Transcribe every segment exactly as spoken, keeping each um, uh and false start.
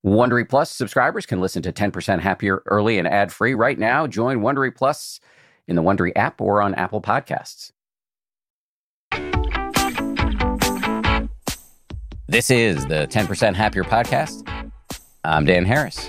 Wondery Plus subscribers can listen to ten percent Happier early and ad-free right now. Join Wondery Plus in the Wondery app or on Apple Podcasts. This is the ten percent Happier podcast. I'm Dan Harris.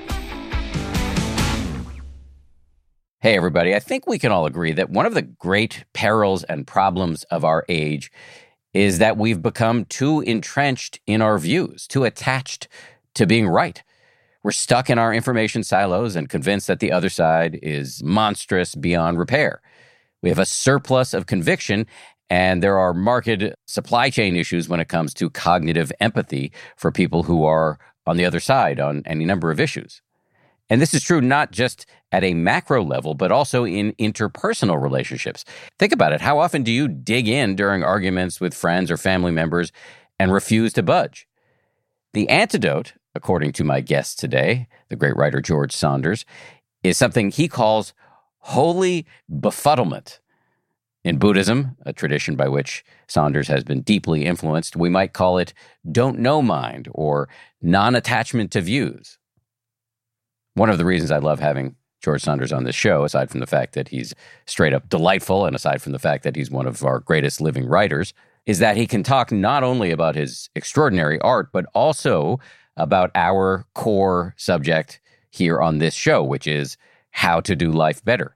Hey, everybody. I think we can all agree that one of the great perils and problems of our age is that we've become too entrenched in our views, too attached to being right. We're stuck in our information silos and convinced that the other side is monstrous beyond repair. We have a surplus of conviction, and there are marked supply chain issues when it comes to cognitive empathy for people who are on the other side on any number of issues. And this is true not just at a macro level, but also in interpersonal relationships. Think about it. How often do you dig in during arguments with friends or family members and refuse to budge? The antidote, according to my guest today, the great writer George Saunders, is something he calls holy befuddlement. In Buddhism, a tradition by which Saunders has been deeply influenced, we might call it don't know mind or non-attachment to views. One of the reasons I love having George Saunders on this show, aside from the fact that he's straight up delightful and aside from the fact that he's one of our greatest living writers, is that he can talk not only about his extraordinary art, but also about our core subject here on this show, which is how to do life better.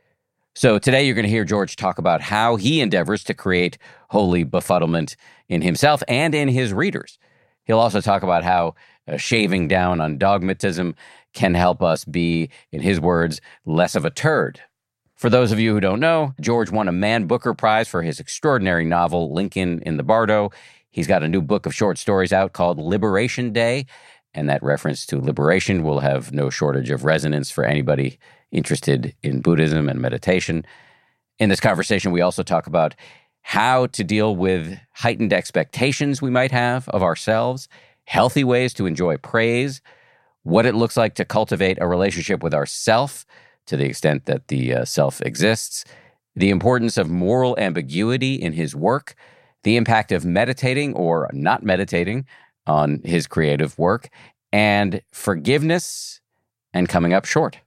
So today you're going to hear George talk about how he endeavors to create holy befuddlement in himself and in his readers. He'll also talk about how uh, shaving down on dogmatism can help us be, in his words, less of a turd. For those of you who don't know, George won a Man Booker Prize for his extraordinary novel, Lincoln in the Bardo. He's got a new book of short stories out called Liberation Day, and that reference to liberation will have no shortage of resonance for anybody interested in Buddhism and meditation. In this conversation, we also talk about how to deal with heightened expectations we might have of ourselves, healthy ways to enjoy praise, what it looks like to cultivate a relationship with ourself to the extent that the uh, self exists, the importance of moral ambiguity in his work, the impact of meditating or not meditating on his creative work, and forgiveness and coming up short.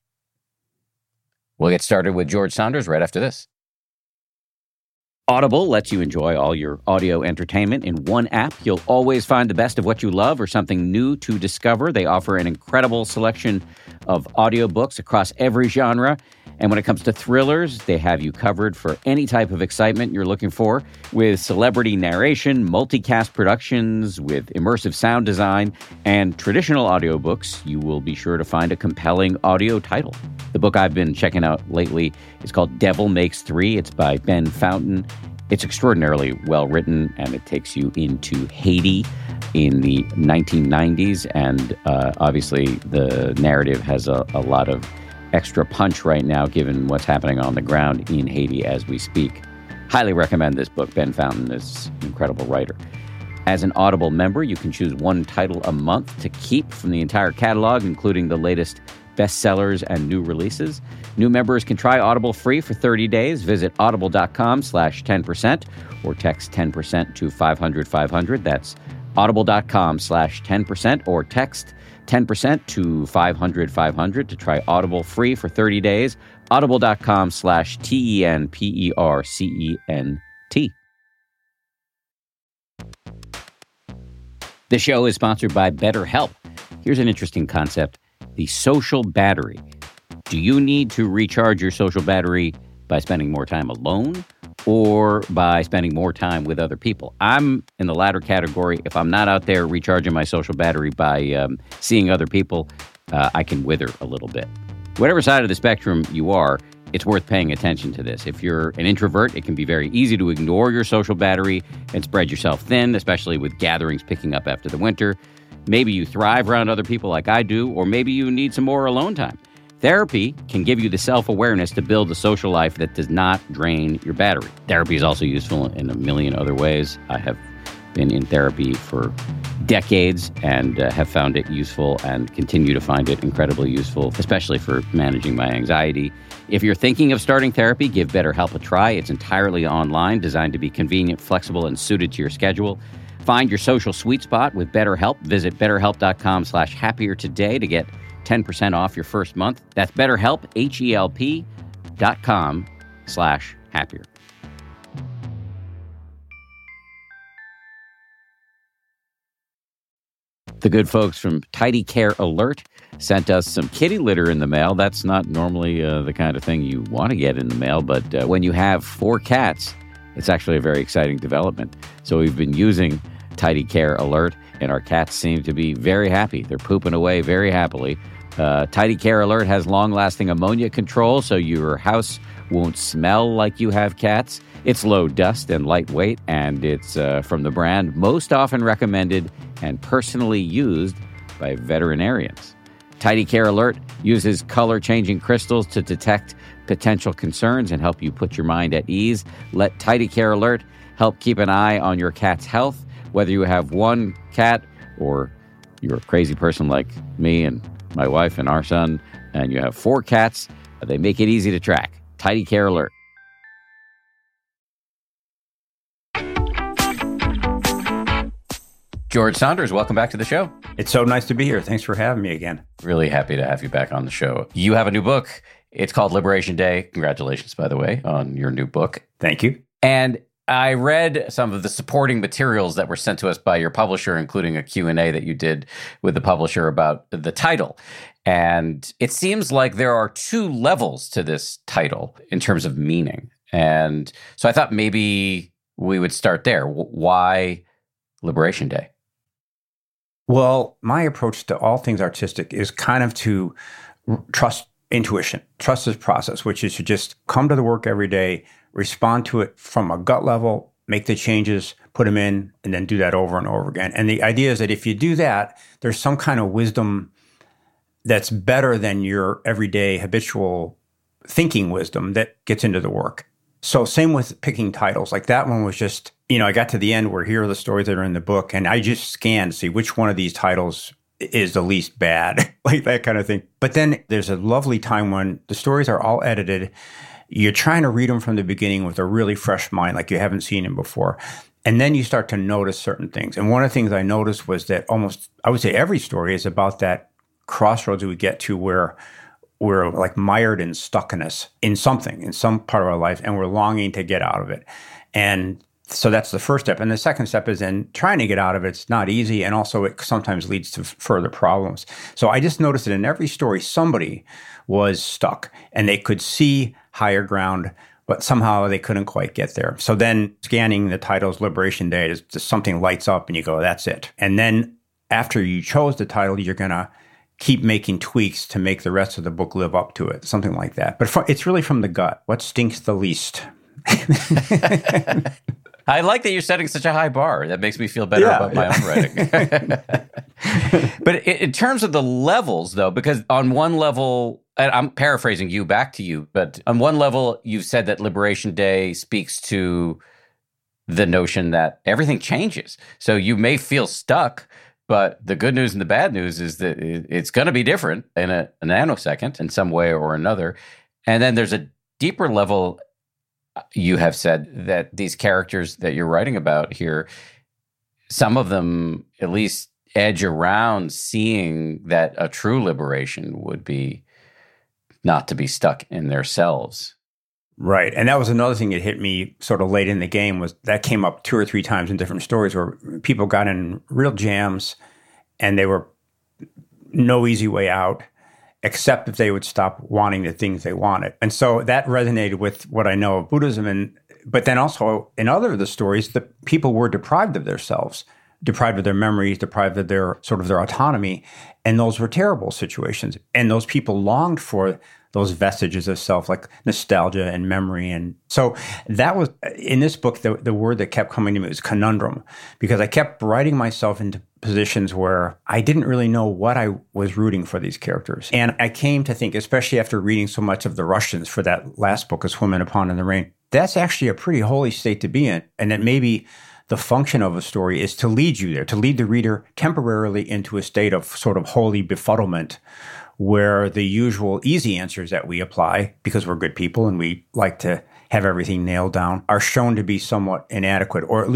We'll get started with George Saunders right after this. Audible lets you enjoy all your audio entertainment in one app. You'll always find the best of what you love or something new to discover. They offer an incredible selection of audiobooks across every genre. And when it comes to thrillers, they have you covered for any type of excitement you're looking for, with celebrity narration, multicast productions, with immersive sound design, and traditional audiobooks. You will be sure to find a compelling audio title. The book I've been checking out lately is called Devil Makes Three. It's by Ben Fountain. It's extraordinarily well written, and it takes you into Haiti in the nineteen nineties. And uh, obviously, the narrative has a, a lot of extra punch right now, given what's happening on the ground in Haiti as we speak. Highly recommend this book. Ben Fountain is an incredible writer. As an Audible member, you can choose one title a month to keep from the entire catalog, including the latest bestsellers and new releases. New members can try Audible free for thirty days. Visit audible.com slash 10% or text ten percent to five hundred five hundred. That's audible.com slash 10% or text ten percent to five hundred five hundred to try Audible free for thirty days. Audible.com slash T E N P E R C E N T. The show is sponsored by BetterHelp. Here's an interesting concept. The social battery. Do you need to recharge your social battery by spending more time alone or by spending more time with other people? I'm in the latter category. If I'm not out there recharging my social battery by um, seeing other people, uh, I can wither a little bit. Whatever side of the spectrum you are, it's worth paying attention to this. If you're an introvert, it can be very easy to ignore your social battery and spread yourself thin, especially with gatherings picking up after the winter. Maybe you thrive around other people like I do, or maybe you need some more alone time. Therapy can give you the self-awareness to build a social life that does not drain your battery. Therapy is also useful in a million other ways. I have been in therapy for decades and uh, have found it useful and continue to find it incredibly useful, especially for managing my anxiety. If you're thinking of starting therapy, give BetterHelp a try. It's entirely online, designed to be convenient, flexible, and suited to your schedule. Find your social sweet spot with BetterHelp. Visit betterhelp.com slash happier today to get ten percent off your first month. That's BetterHelp, H-E-L-P dot com slash happier. The good folks from Tidy Care Alert sent us some kitty litter in the mail. That's not normally uh, the kind of thing you want to get in the mail, but uh, when you have four cats, it's actually a very exciting development. So we've been using Tidy Care Alert, and our cats seem to be very happy. They're pooping away very happily. Uh, Tidy Care Alert has long-lasting ammonia control, so your house won't smell like you have cats. It's low dust and lightweight, and it's uh, from the brand most often recommended and personally used by veterinarians. Tidy Care Alert uses color-changing crystals to detect potential concerns and help you put your mind at ease. Let Tidy Care Alert help keep an eye on your cat's health, whether you have one cat or you're a crazy person like me and my wife and our son, and you have four cats. They make it easy to track. Tidy Care Alert. George Saunders, welcome back to the show. It's so nice to be here. Thanks for having me again. Really happy to have you back on the show. You have a new book. It's called Liberation Day. Congratulations, by the way, on your new book. Thank you. And I read some of the supporting materials that were sent to us by your publisher, including a Q and A that you did with the publisher about the title. And it seems like there are two levels to this title in terms of meaning. And so I thought maybe we would start there. Why Liberation Day? Well, my approach to all things artistic is kind of to trust intuition, trust this process, which is to just come to the work every day, respond to it from a gut level, make the changes, put them in, and then do that over and over again. And the idea is that if you do that, there's some kind of wisdom that's better than your everyday habitual thinking wisdom that gets into the work. So same with picking titles. Like that one was just, you know, I got to the end where here are the stories that are in the book, and I just scanned to see which one of these titles is the least bad, like that kind of thing. But then there's a lovely time when the stories are all edited. You're trying to read them from the beginning with a really fresh mind, like you haven't seen them before. And then you start to notice certain things. And one of the things I noticed was that almost, I would say every story is about that crossroads we get to where we're like mired in stuckness in something, in some part of our life, and we're longing to get out of it. And so that's the first step. And the second step is then trying to get out of it. It's not easy. And also it sometimes leads to f- further problems. So I just noticed that in every story, somebody was stuck and they could see higher ground, but somehow they couldn't quite get there. So then scanning the titles Liberation Day, just something lights up and you go, that's it. And then after you chose the title, you're going to keep making tweaks to make the rest of the book live up to it, something like that. But it's really from the gut. What stinks the least? I like that you're setting such a high bar. That makes me feel better yeah, about my yeah. own writing. But in terms of the levels, though, because on one level, and I'm paraphrasing you back to you, but on one level, you've said that Liberation Day speaks to the notion that everything changes. So you may feel stuck, but the good news and the bad news is that it's going to be different in a, a nanosecond in some way or another. And then there's a deeper level. You have said that these characters that you're writing about here, some of them at least edge around seeing that a true liberation would be not to be stuck in their cells. Right. And that was another thing that hit me sort of late in the game, was that came up two or three times in different stories where people got in real jams and they were no easy way out, except if they would stop wanting the things they wanted. And so that resonated with what I know of Buddhism. And but then also in other of the stories, the people were deprived of their selves, deprived of their memories, deprived of their sort of their autonomy. And those were terrible situations. And those people longed for those vestiges of self, like nostalgia and memory. And so that was, in this book, the, the word that kept coming to me was conundrum, because I kept writing myself into positions where I didn't really know what I was rooting for these characters. And I came to think, especially after reading so much of the Russians for that last book, A Swim in a Pond in the Rain, that's actually a pretty holy state to be in. And that maybe the function of a story is to lead you there, to lead the reader temporarily into a state of sort of holy befuddlement, where the usual easy answers that we apply, because we're good people and we like to have everything nailed down, are shown to be somewhat inadequate, or at least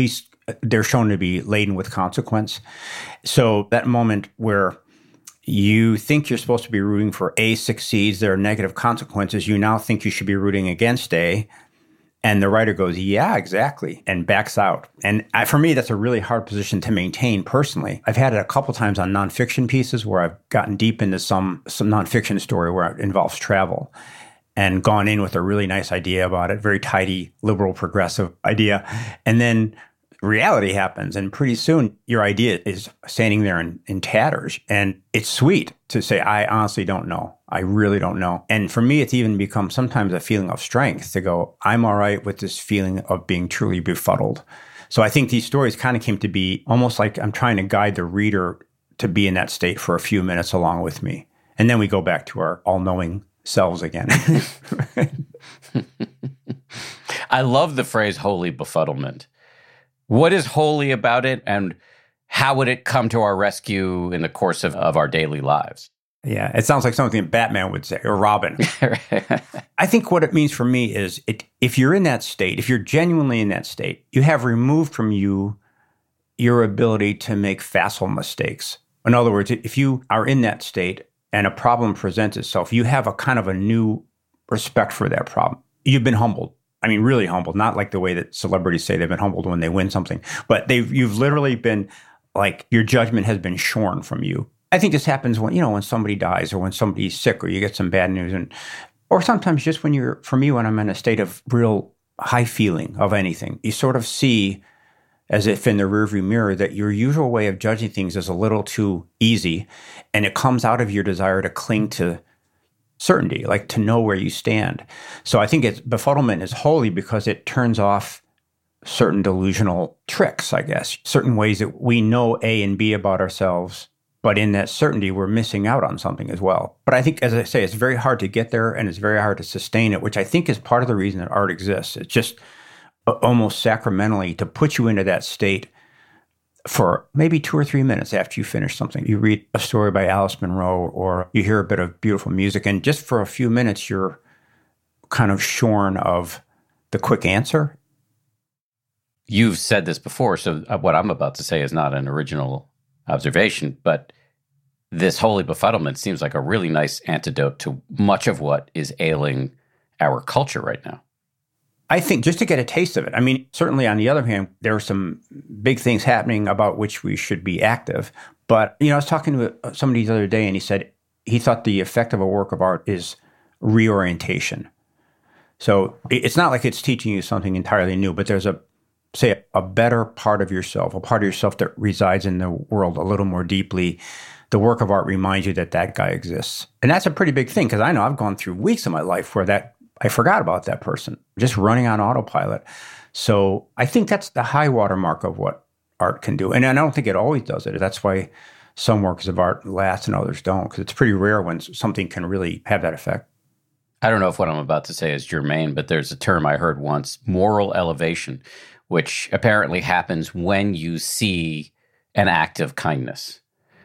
they're shown to be laden with consequence. So that moment where you think you're supposed to be rooting for A succeeds, there are negative consequences, you now think you should be rooting against A. And the writer goes, yeah, exactly, and backs out. And I, for me, that's a really hard position to maintain personally. I've had it a couple times on nonfiction pieces where I've gotten deep into some, some nonfiction story where it involves travel and gone in with a really nice idea about it, very tidy, liberal, progressive idea. And then reality happens, and pretty soon your idea is standing there in, in tatters. And it's sweet to say, I honestly don't know. I really don't know. And for me, it's even become sometimes a feeling of strength to go, I'm all right with this feeling of being truly befuddled. So I think these stories kind of came to be almost like I'm trying to guide the reader to be in that state for a few minutes along with me. And then we go back to our all-knowing selves again. I love the phrase holy befuddlement. What is holy about it, and how would it come to our rescue in the course of, of our daily lives? Yeah, it sounds like something Batman would say, or Robin. I think what it means for me is it, if you're in that state, if you're genuinely in that state, you have removed from you your ability to make facile mistakes. In other words, if you are in that state and a problem presents itself, you have a kind of a new respect for that problem. You've been humbled. I mean, really humbled, not like the way that celebrities say they've been humbled when they win something, but they've you've literally been like your judgment has been shorn from you. I think this happens when, you know, when somebody dies or when somebody's sick or you get some bad news, and or sometimes just when you're, for me, when I'm in a state of real high feeling of anything, you sort of see as if in the rearview mirror that your usual way of judging things is a little too easy, and it comes out of your desire to cling to certainty, like to know where you stand. So I think it's befuddlement is holy because it turns off certain delusional tricks, I guess, certain ways that we know A and B about ourselves, but in that certainty, we're missing out on something as well. But I think, as I say, it's very hard to get there and it's very hard to sustain it, which I think is part of the reason that art exists. It's just almost sacramentally to put you into that state for maybe two or three minutes after you finish something. You read a story by Alice Munro or you hear a bit of beautiful music, and just for a few minutes, you're kind of shorn of the quick answer. You've said this before, so what I'm about to say is not an original observation, but this holy befuddlement seems like a really nice antidote to much of what is ailing our culture right now. I think just to get a taste of it. I mean, certainly on the other hand, there are some big things happening about which we should be active. But, you know, I was talking to somebody the other day and he said he thought the effect of a work of art is reorientation. So it's not like it's teaching you something entirely new, but there's a, say, a better part of yourself, a part of yourself that resides in the world a little more deeply. The work of art reminds you that that guy exists. And that's a pretty big thing, because I know I've gone through weeks of my life where that I forgot about that person, just running on autopilot. So I think that's the high water mark of what art can do. And I don't think it always does it. That's why some works of art last and others don't, because it's pretty rare when something can really have that effect. I don't know if what I'm about to say is germane, but there's a term I heard once, moral elevation, which apparently happens when you see an act of kindness.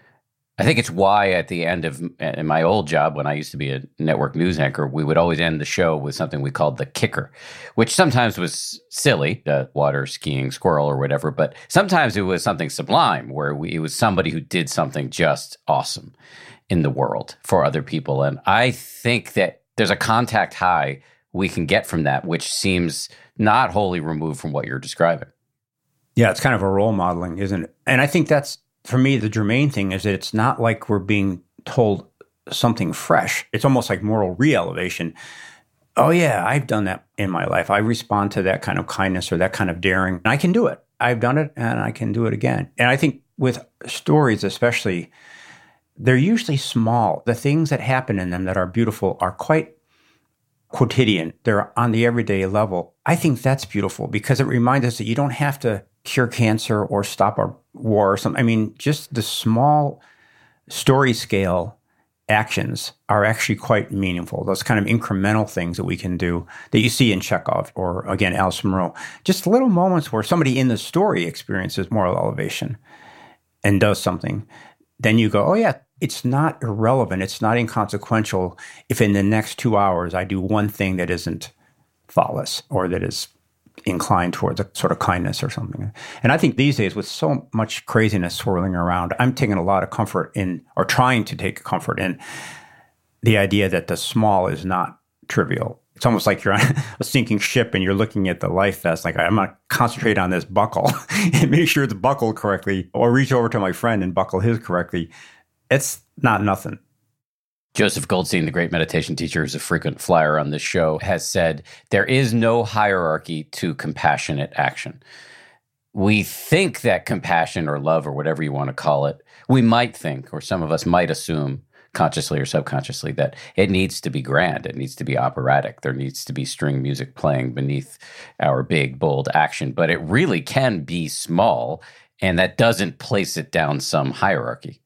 I think it's why at the end of in my old job, when I used to be a network news anchor, we would always end the show with something we called the kicker, which sometimes was silly, the water skiing squirrel or whatever, but sometimes it was something sublime, where we, it was somebody who did something just awesome in the world for other people. And I think that there's a contact high we can get from that, which seems not wholly removed from what you're describing. Yeah, it's kind of a role modeling, isn't it? And I think that's, for me, the germane thing is that it's not like we're being told something fresh. It's almost like moral re-elevation. Oh, yeah, I've done that in my life. I respond to that kind of kindness or that kind of daring. And I can do it. I've done it and I can do it again. And I think with stories especially, they're usually small. The things that happen in them that are beautiful are quite quotidian. They're on the everyday level. I think that's beautiful because it reminds us that you don't have to cure cancer or stop a war or something. I mean, just the small story scale actions are actually quite meaningful. Those kind of incremental things that we can do that you see in Chekhov or, again, Alice Munro. Just little moments where somebody in the story experiences moral elevation and does something. Then you go, oh, yeah, it's not irrelevant. It's not inconsequential if in the next two hours I do one thing that isn't thoughtless or that is inclined towards a sort of kindness or something. And I think these days, with so much craziness swirling around, I'm taking a lot of comfort in, or trying to take comfort in, the idea that the small is not trivial. It's almost like you're on a sinking ship and you're looking at the life vest, like, I'm going to concentrate on this buckle and make sure it's buckled correctly, or reach over to my friend and buckle his correctly. It's not nothing. Joseph Goldstein, the great meditation teacher, who's a frequent flyer on this show, has said, there is no hierarchy to compassionate action. We think that compassion or love or whatever you want to call it, we might think, or some of us might assume, consciously or subconsciously, that it needs to be grand. It needs to be operatic. There needs to be string music playing beneath our big, bold action. But it really can be small, and that doesn't place it down some hierarchy.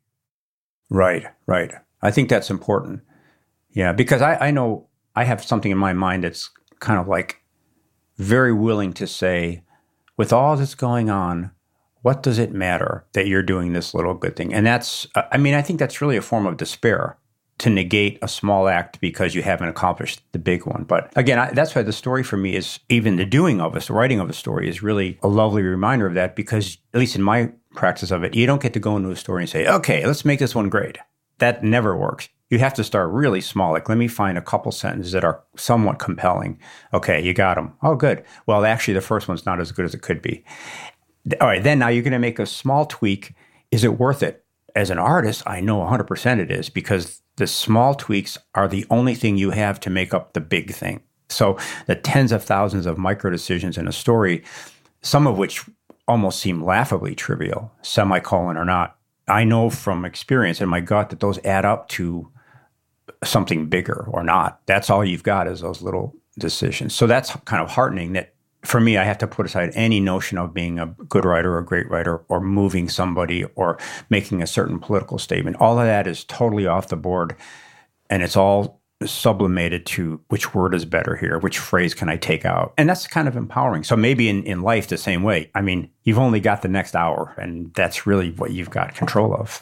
Right, right. I think that's important. Yeah, because I, I know I have something in my mind that's kind of like very willing to say, with all that's going on, what does it matter that you're doing this little good thing? And that's, I mean, I think that's really a form of despair, to negate a small act because you haven't accomplished the big one. But again, I, that's why the story for me is, even the doing of us, the writing of a story is really a lovely reminder of that, because at least in my practice of it, you don't get to go into a story and say, okay, let's make this one great. That never works. You have to start really small. Like, let me find a couple sentences that are somewhat compelling. Okay, you got them. Oh, good. Well, actually, the first one's not as good as it could be. All right, then now you're going to make a small tweak. Is it worth it? As an artist, I know one hundred percent it is, because the small tweaks are the only thing you have to make up the big thing. So the tens of thousands of micro decisions in a story, some of which almost seem laughably trivial, semicolon or not, I know from experience in my gut that those add up to something bigger or not. That's all you've got is those little decisions. So that's kind of heartening that, for me, I have to put aside any notion of being a good writer or a great writer or moving somebody or making a certain political statement. All of that is totally off the board, and it's all sublimated to which word is better here, which phrase can I take out? And that's kind of empowering. So maybe in, in life the same way. I mean, you've only got the next hour, and that's really what you've got control of.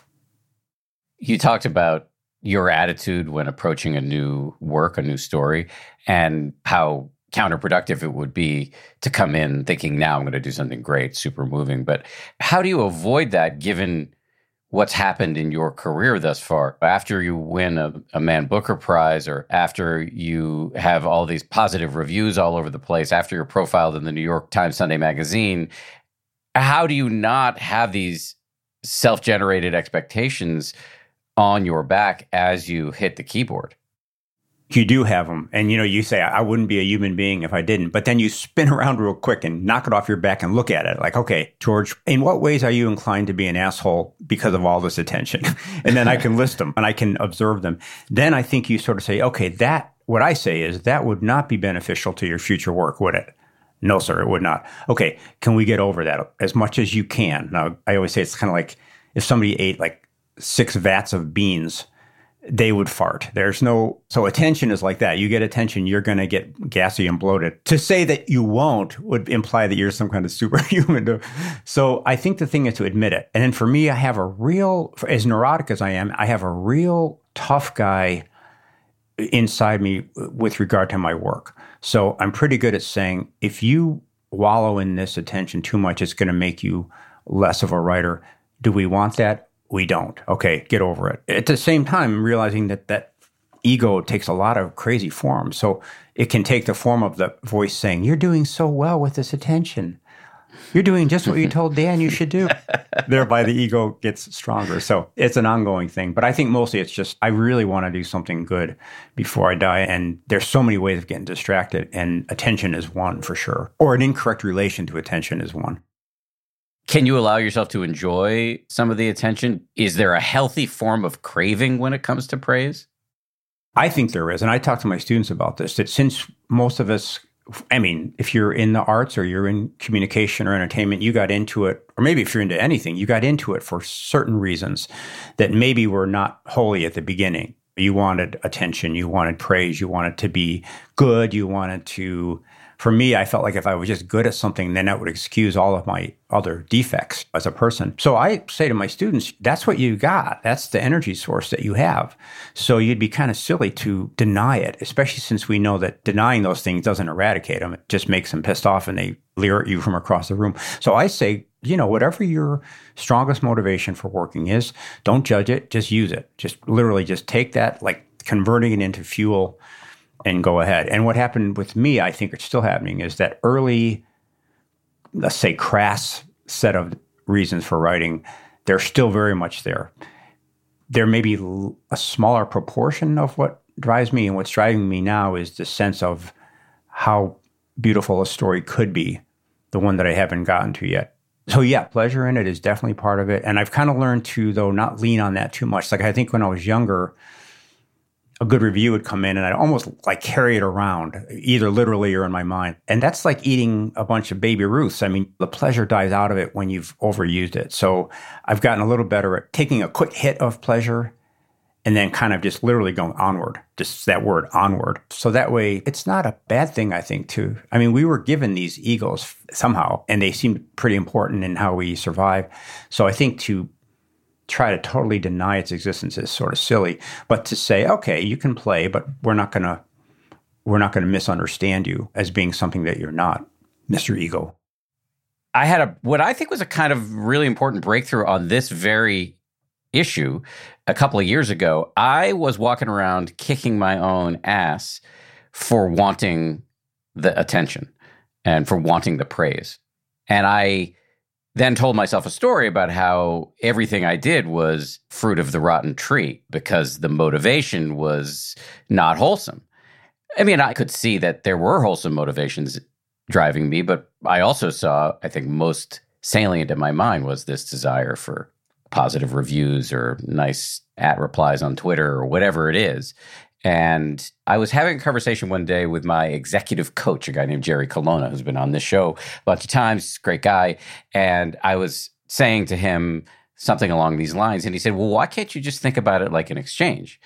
You talked about your attitude when approaching a new work, a new story, and how counterproductive it would be to come in thinking, now I'm going to do something great, super moving. But how do you avoid that given what's happened in your career thus far? After you win a, a Man Booker Prize, or after you have all these positive reviews all over the place, after you're profiled in the New York Times Sunday Magazine, how do you not have these self-generated expectations on your back as you hit the keyboard? You do have them. And, you know, you say, I wouldn't be a human being if I didn't. But then you spin around real quick and knock it off your back and look at it like, okay, George, in what ways are you inclined to be an asshole because of all this attention? And then I can list them and I can observe them. Then I think you sort of say, okay, that, what I say is that would not be beneficial to your future work, would it? No, sir, it would not. Okay, can we get over that as much as you can? Now, I always say it's kind of like if somebody ate like six vats of beans, they would fart. There's no, so attention is like that. You get attention, you're going to get gassy and bloated. To say that you won't would imply that you're some kind of superhuman. So I think the thing is to admit it. And then for me, I have a real, as neurotic as I am, I have a real tough guy inside me with regard to my work. So I'm pretty good at saying, if you wallow in this attention too much, it's going to make you less of a writer. Do we want that? We don't. Okay, get over it. At the same time, realizing that that ego takes a lot of crazy forms. So it can take the form of the voice saying, you're doing so well with this attention. You're doing just what you told Dan you should do. Thereby the ego gets stronger. So it's an ongoing thing. But I think mostly it's just, I really want to do something good before I die. And there's so many ways of getting distracted. And attention is one for sure. Or an incorrect relation to attention is one. Can you allow yourself to enjoy some of the attention? Is there a healthy form of craving when it comes to praise? I think there is. And I talk to my students about this, that since most of us, I mean, if you're in the arts or you're in communication or entertainment, you got into it, or maybe if you're into anything, you got into it for certain reasons that maybe were not wholly at the beginning. You wanted attention, you wanted praise, you wanted to be good, you wanted to For me, I felt like if I was just good at something, then that would excuse all of my other defects as a person. So I say to my students, that's what you got. That's the energy source that you have. So you'd be kind of silly to deny it, especially since we know that denying those things doesn't eradicate them. It just makes them pissed off and they leer at you from across the room. So I say, you know, whatever your strongest motivation for working is, don't judge it, just use it. Just literally just take that, like converting it into fuel and go ahead. And what happened with me, I think it's still happening, is that early, let's say, crass set of reasons for writing, they're still very much there. There may be a smaller proportion of what drives me, and what's driving me now is the sense of how beautiful a story could be, the one that I haven't gotten to yet. So yeah, pleasure in it is definitely part of it. And I've kind of learned to, though, not lean on that too much. Like I think when I was younger, a good review would come in and I'd almost like carry it around, either literally or in my mind. And that's like eating a bunch of Baby Ruths. I mean, the pleasure dies out of it when you've overused it. So I've gotten a little better at taking a quick hit of pleasure and then kind of just literally going onward, just that word, onward. So that way, it's not a bad thing, I think, too. I mean, we were given these egos somehow, and they seemed pretty important in how we survive. So I think to try to totally deny its existence is sort of silly. But to say, okay, you can play, but we're not going to we're not going to misunderstand you as being something that you're not, Mister Ego. I had a what I think was a kind of really important breakthrough on this very issue a couple of years ago. I was walking around kicking my own ass for wanting the attention and for wanting the praise. And I then told myself a story about how everything I did was fruit of the rotten tree because the motivation was not wholesome. I mean, I could see that there were wholesome motivations driving me, but I also saw, I think most salient in my mind was this desire for positive reviews or nice at replies on Twitter or whatever it is. And I was having a conversation one day with my executive coach, a guy named Jerry Colonna, who's been on this show a bunch of times, great guy. And I was saying to him something along these lines. And he said, well, why can't you just think about it like an exchange?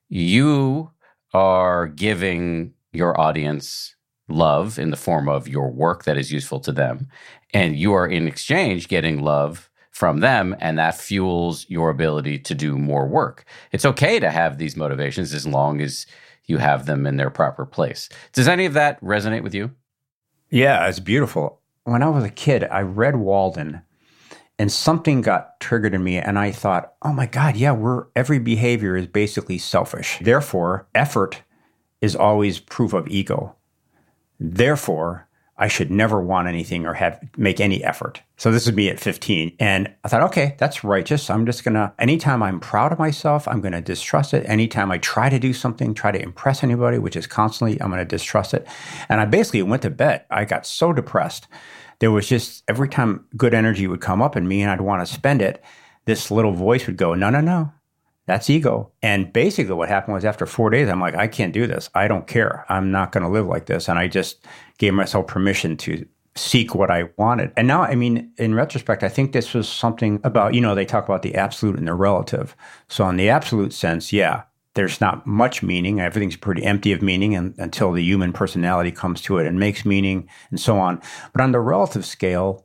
You are giving your audience love in the form of your work that is useful to them. And you are in exchange getting love from them, and that fuels your ability to do more work. It's okay to have these motivations as long as you have them in their proper place. Does any of that resonate with you? Yeah, it's beautiful. When I was a kid, I read Walden, and something got triggered in me, and I thought, oh my God, yeah, we're every behavior is basically selfish. Therefore, effort is always proof of ego. Therefore, I should never want anything or have make any effort. So this is me at fifteen. And I thought, okay, that's righteous. I'm just going to, anytime I'm proud of myself, I'm going to distrust it. Anytime I try to do something, try to impress anybody, which is constantly, I'm going to distrust it. And I basically went to bed. I got so depressed. There was just, every time good energy would come up in me and I'd want to spend it, this little voice would go, no, no, no. That's ego. And basically what happened was after four days, I'm like, I can't do this. I don't care. I'm not going to live like this. And I just gave myself permission to seek what I wanted. And now, I mean, in retrospect, I think this was something about, you know, they talk about the absolute and the relative. So in the absolute sense, yeah, there's not much meaning. Everything's pretty empty of meaning and, until the human personality comes to it and makes meaning and so on. But on the relative scale,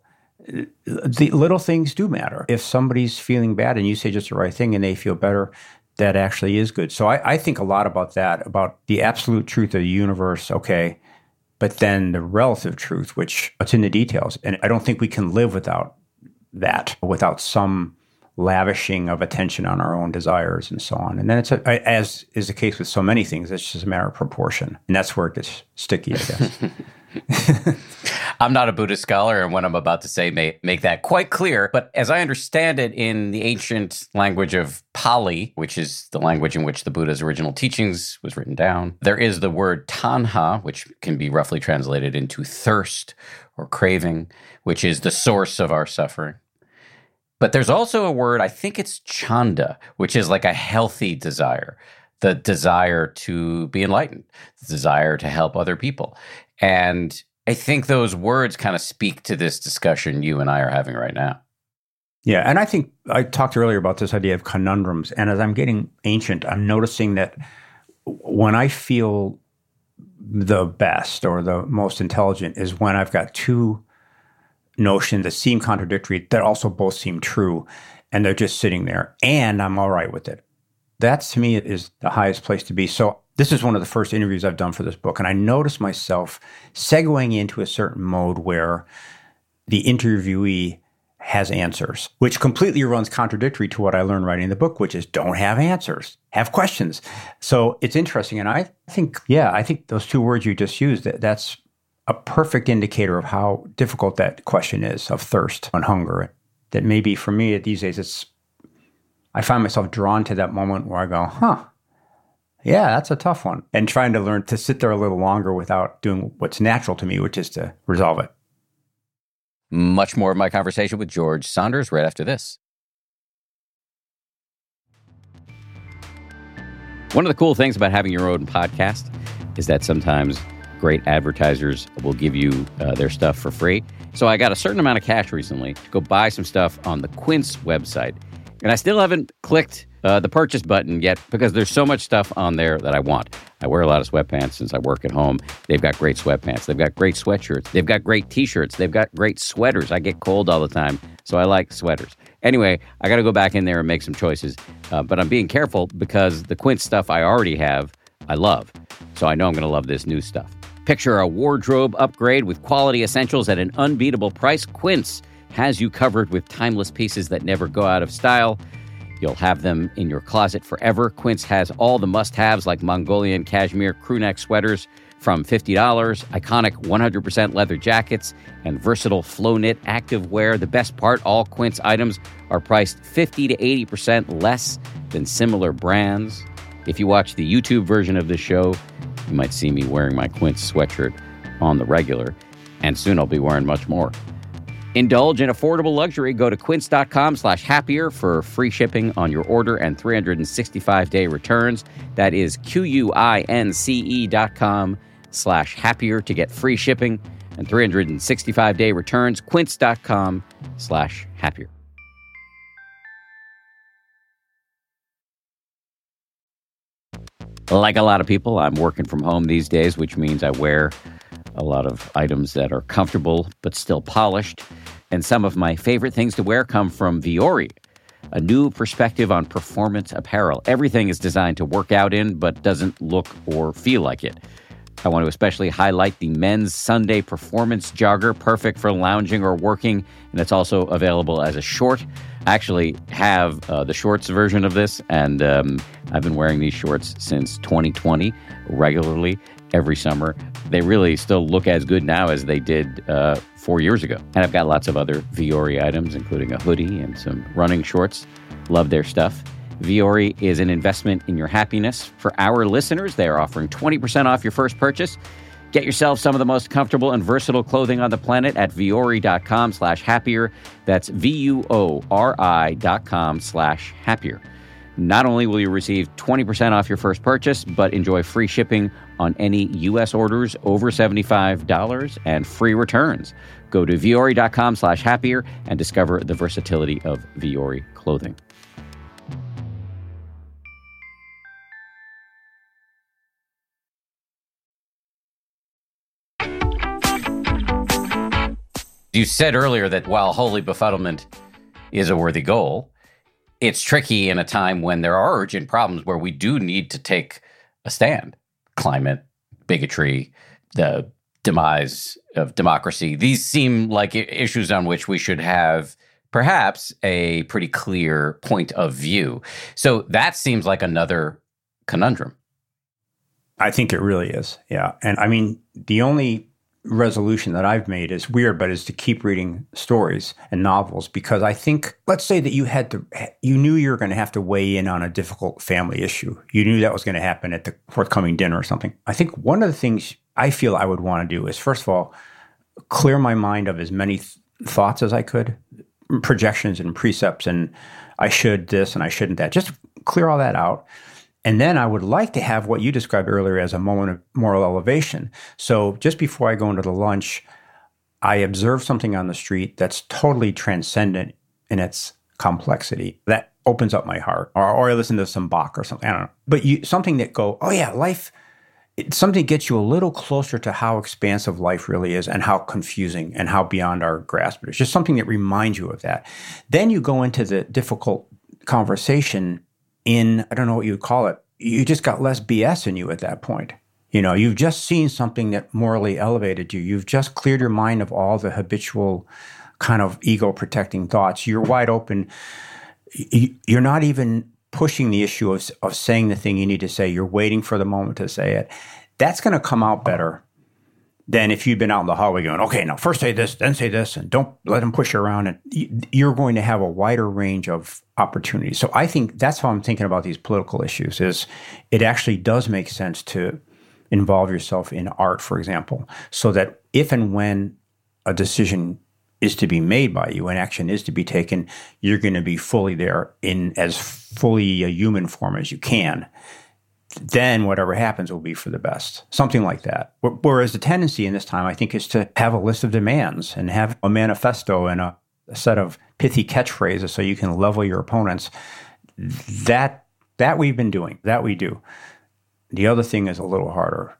the little things do matter. If somebody's feeling bad and you say just the right thing and they feel better, that actually is good. So I, I think a lot about that, about the absolute truth of the universe, okay, but then the relative truth, which it's in the details. And I don't think we can live without that, without some lavishing of attention on our own desires and so on. And then it's, a, as is the case with so many things, it's just a matter of proportion. And that's where it gets sticky, I guess. I'm not a Buddhist scholar, and what I'm about to say may make that quite clear. But as I understand it, in the ancient language of Pali, which is the language in which the Buddha's original teachings was written down, there is the word tanha, which can be roughly translated into thirst or craving, which is the source of our suffering. But there's also a word, I think it's chanda, which is like a healthy desire, the desire to be enlightened, the desire to help other people. And I think those words kind of speak to this discussion you and I are having right now. Yeah, and I think I talked earlier about this idea of conundrums. And as I'm getting ancient, I'm noticing that when I feel the best or the most intelligent is when I've got two notions that seem contradictory that also both seem true, and they're just sitting there, and I'm all right with it. That, to me, is the highest place to be. So this is one of the first interviews I've done for this book, and I noticed myself segueing into a certain mode where the interviewee has answers, which completely runs contradictory to what I learned writing the book, which is don't have answers, have questions. So it's interesting. And I think, yeah, I think those two words you just used, that, that's a perfect indicator of how difficult that question is of thirst and hunger. That maybe for me these days, it's, I find myself drawn to that moment where I go, huh, yeah, that's a tough one. And trying to learn to sit there a little longer without doing what's natural to me, which is to resolve it. Much more of my conversation with George Saunders right after this. One of the cool things about having your own podcast is that sometimes great advertisers will give you uh, their stuff for free. So I got a certain amount of cash recently to go buy some stuff on the Quince website. And I still haven't clicked uh, the purchase button yet because there's so much stuff on there that I want. I wear a lot of sweatpants since I work at home. They've got great sweatpants. They've got great sweatshirts. They've got great T-shirts. They've got great sweaters. I get cold all the time, so I like sweaters. Anyway, I got to go back in there and make some choices. Uh, but I'm being careful because the Quince stuff I already have, I love. So I know I'm going to love this new stuff. Picture a wardrobe upgrade with quality essentials at an unbeatable price. Quince has you covered with timeless pieces that never go out of style. You'll have them in your closet forever. Quince has all the must-haves like Mongolian cashmere crewneck sweaters from fifty dollars, iconic one hundred percent leather jackets, and versatile flow-knit activewear. The best part, all Quince items are priced fifty to eighty percent less than similar brands. If you watch the YouTube version of this show, you might see me wearing my Quince sweatshirt on the regular, and soon I'll be wearing much more. Indulge in affordable luxury. Go to quince.com slash happier for free shipping on your order and three hundred sixty-five day returns. That is Q-U-I-N-C-E dot com slash happier to get free shipping and three hundred sixty-five day returns. Quince.com slash happier. Like a lot of people, I'm working from home these days, which means I wear a lot of items that are comfortable but still polished. And some of my favorite things to wear come from Vuori, a new perspective on performance apparel. Everything is designed to work out in, but doesn't look or feel like it. I want to especially highlight the men's Sunday performance jogger, perfect for lounging or working, and it's also available as a short. I actually have uh, the shorts version of this, and um, I've been wearing these shorts since twenty twenty regularly every summer. They really still look as good now as they did uh, four years ago. And I've got lots of other Vuori items, including a hoodie and some running shorts. Love their stuff. Vuori is an investment in your happiness. For our listeners, they are offering twenty percent off your first purchase. Get yourself some of the most comfortable and versatile clothing on the planet at Vuori.com slash happier. That's V-U-O-R-I dot com slash happier. Not only will you receive twenty percent off your first purchase, but enjoy free shipping on any U S orders over seventy-five dollars and free returns. Go to Vuori.com slash happier and discover the versatility of Vuori clothing. You said earlier that while holy befuddlement is a worthy goal, it's tricky in a time when there are urgent problems where we do need to take a stand. Climate, bigotry, the demise of democracy. These seem like issues on which we should have perhaps a pretty clear point of view. So that seems like another conundrum. I think it really is. Yeah. And I mean, the only resolution that I've made is weird, but is to keep reading stories and novels, because I think, let's say that you had to, you knew you were going to have to weigh in on a difficult family issue. You knew that was going to happen at the forthcoming dinner or something. I think one of the things I feel I would want to do is, first of all, clear my mind of as many th- thoughts as I could, projections and precepts, and I should this and I shouldn't that. Just clear all that out. And then I would like to have what you described earlier as a moment of moral elevation. So just before I go into the lunch, I observe something on the street that's totally transcendent in its complexity. That opens up my heart. Or, or I listen to some Bach or something. I don't know. But you, something that go, oh yeah, life it's something that gets you a little closer to how expansive life really is and how confusing and how beyond our grasp it is. Just something that reminds you of that. Then you go into the difficult conversation in, I don't know what you would call it, you just got less B S in you at that point. You know, you've just seen something that morally elevated you. You've just cleared your mind of all the habitual kind of ego-protecting thoughts. You're wide open. You're not even pushing the issue of, of saying the thing you need to say. You're waiting for the moment to say it. That's going to come out better than if you'd been out in the hallway going, okay, now first say this, then say this, and don't let them push you around. And you're going to have a wider range of opportunities. So I think that's how I'm thinking about these political issues, is it actually does make sense to involve yourself in art, for example, so that if and when a decision is to be made by you, an action is to be taken, you're going to be fully there in as fully a human form as you can. Then whatever happens will be for the best, something like that. Whereas the tendency in this time, I think, is to have a list of demands and have a manifesto and a, a set of pithy catchphrases so you can level your opponents. That that we've been doing, that we do. The other thing is a little harder.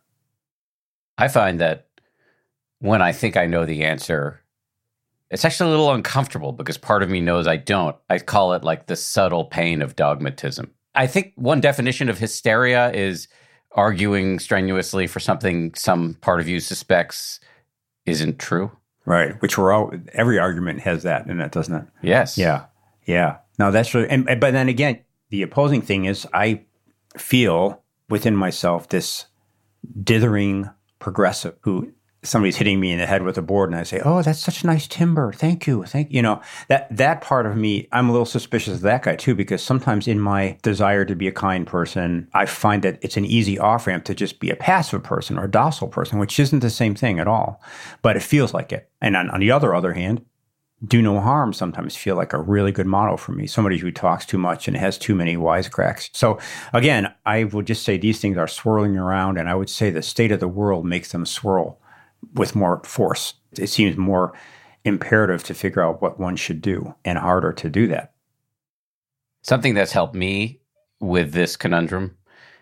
I find that when I think I know the answer, it's actually a little uncomfortable because part of me knows I don't. I call it like the subtle pain of dogmatism. I think one definition of hysteria is arguing strenuously for something some part of you suspects isn't true. Right, which we're all, every argument has that in it, doesn't it? Yes. Yeah, yeah. No, that's true. And, but then again, the opposing thing is I feel within myself this dithering progressive who somebody's hitting me in the head with a board and I say, oh, that's such nice timber. Thank you. Thank you. You know, that, that part of me, I'm a little suspicious of that guy too, because sometimes in my desire to be a kind person, I find that it's an easy off-ramp to just be a passive person or a docile person, which isn't the same thing at all, but it feels like it. And on, on the other, other hand, do no harm sometimes feel like a really good motto for me. Somebody who talks too much and has too many wisecracks. So again, I would just say these things are swirling around, and I would say the state of the world makes them swirl with more force. It seems more imperative to figure out what one should do and harder to do that. Something that's helped me with this conundrum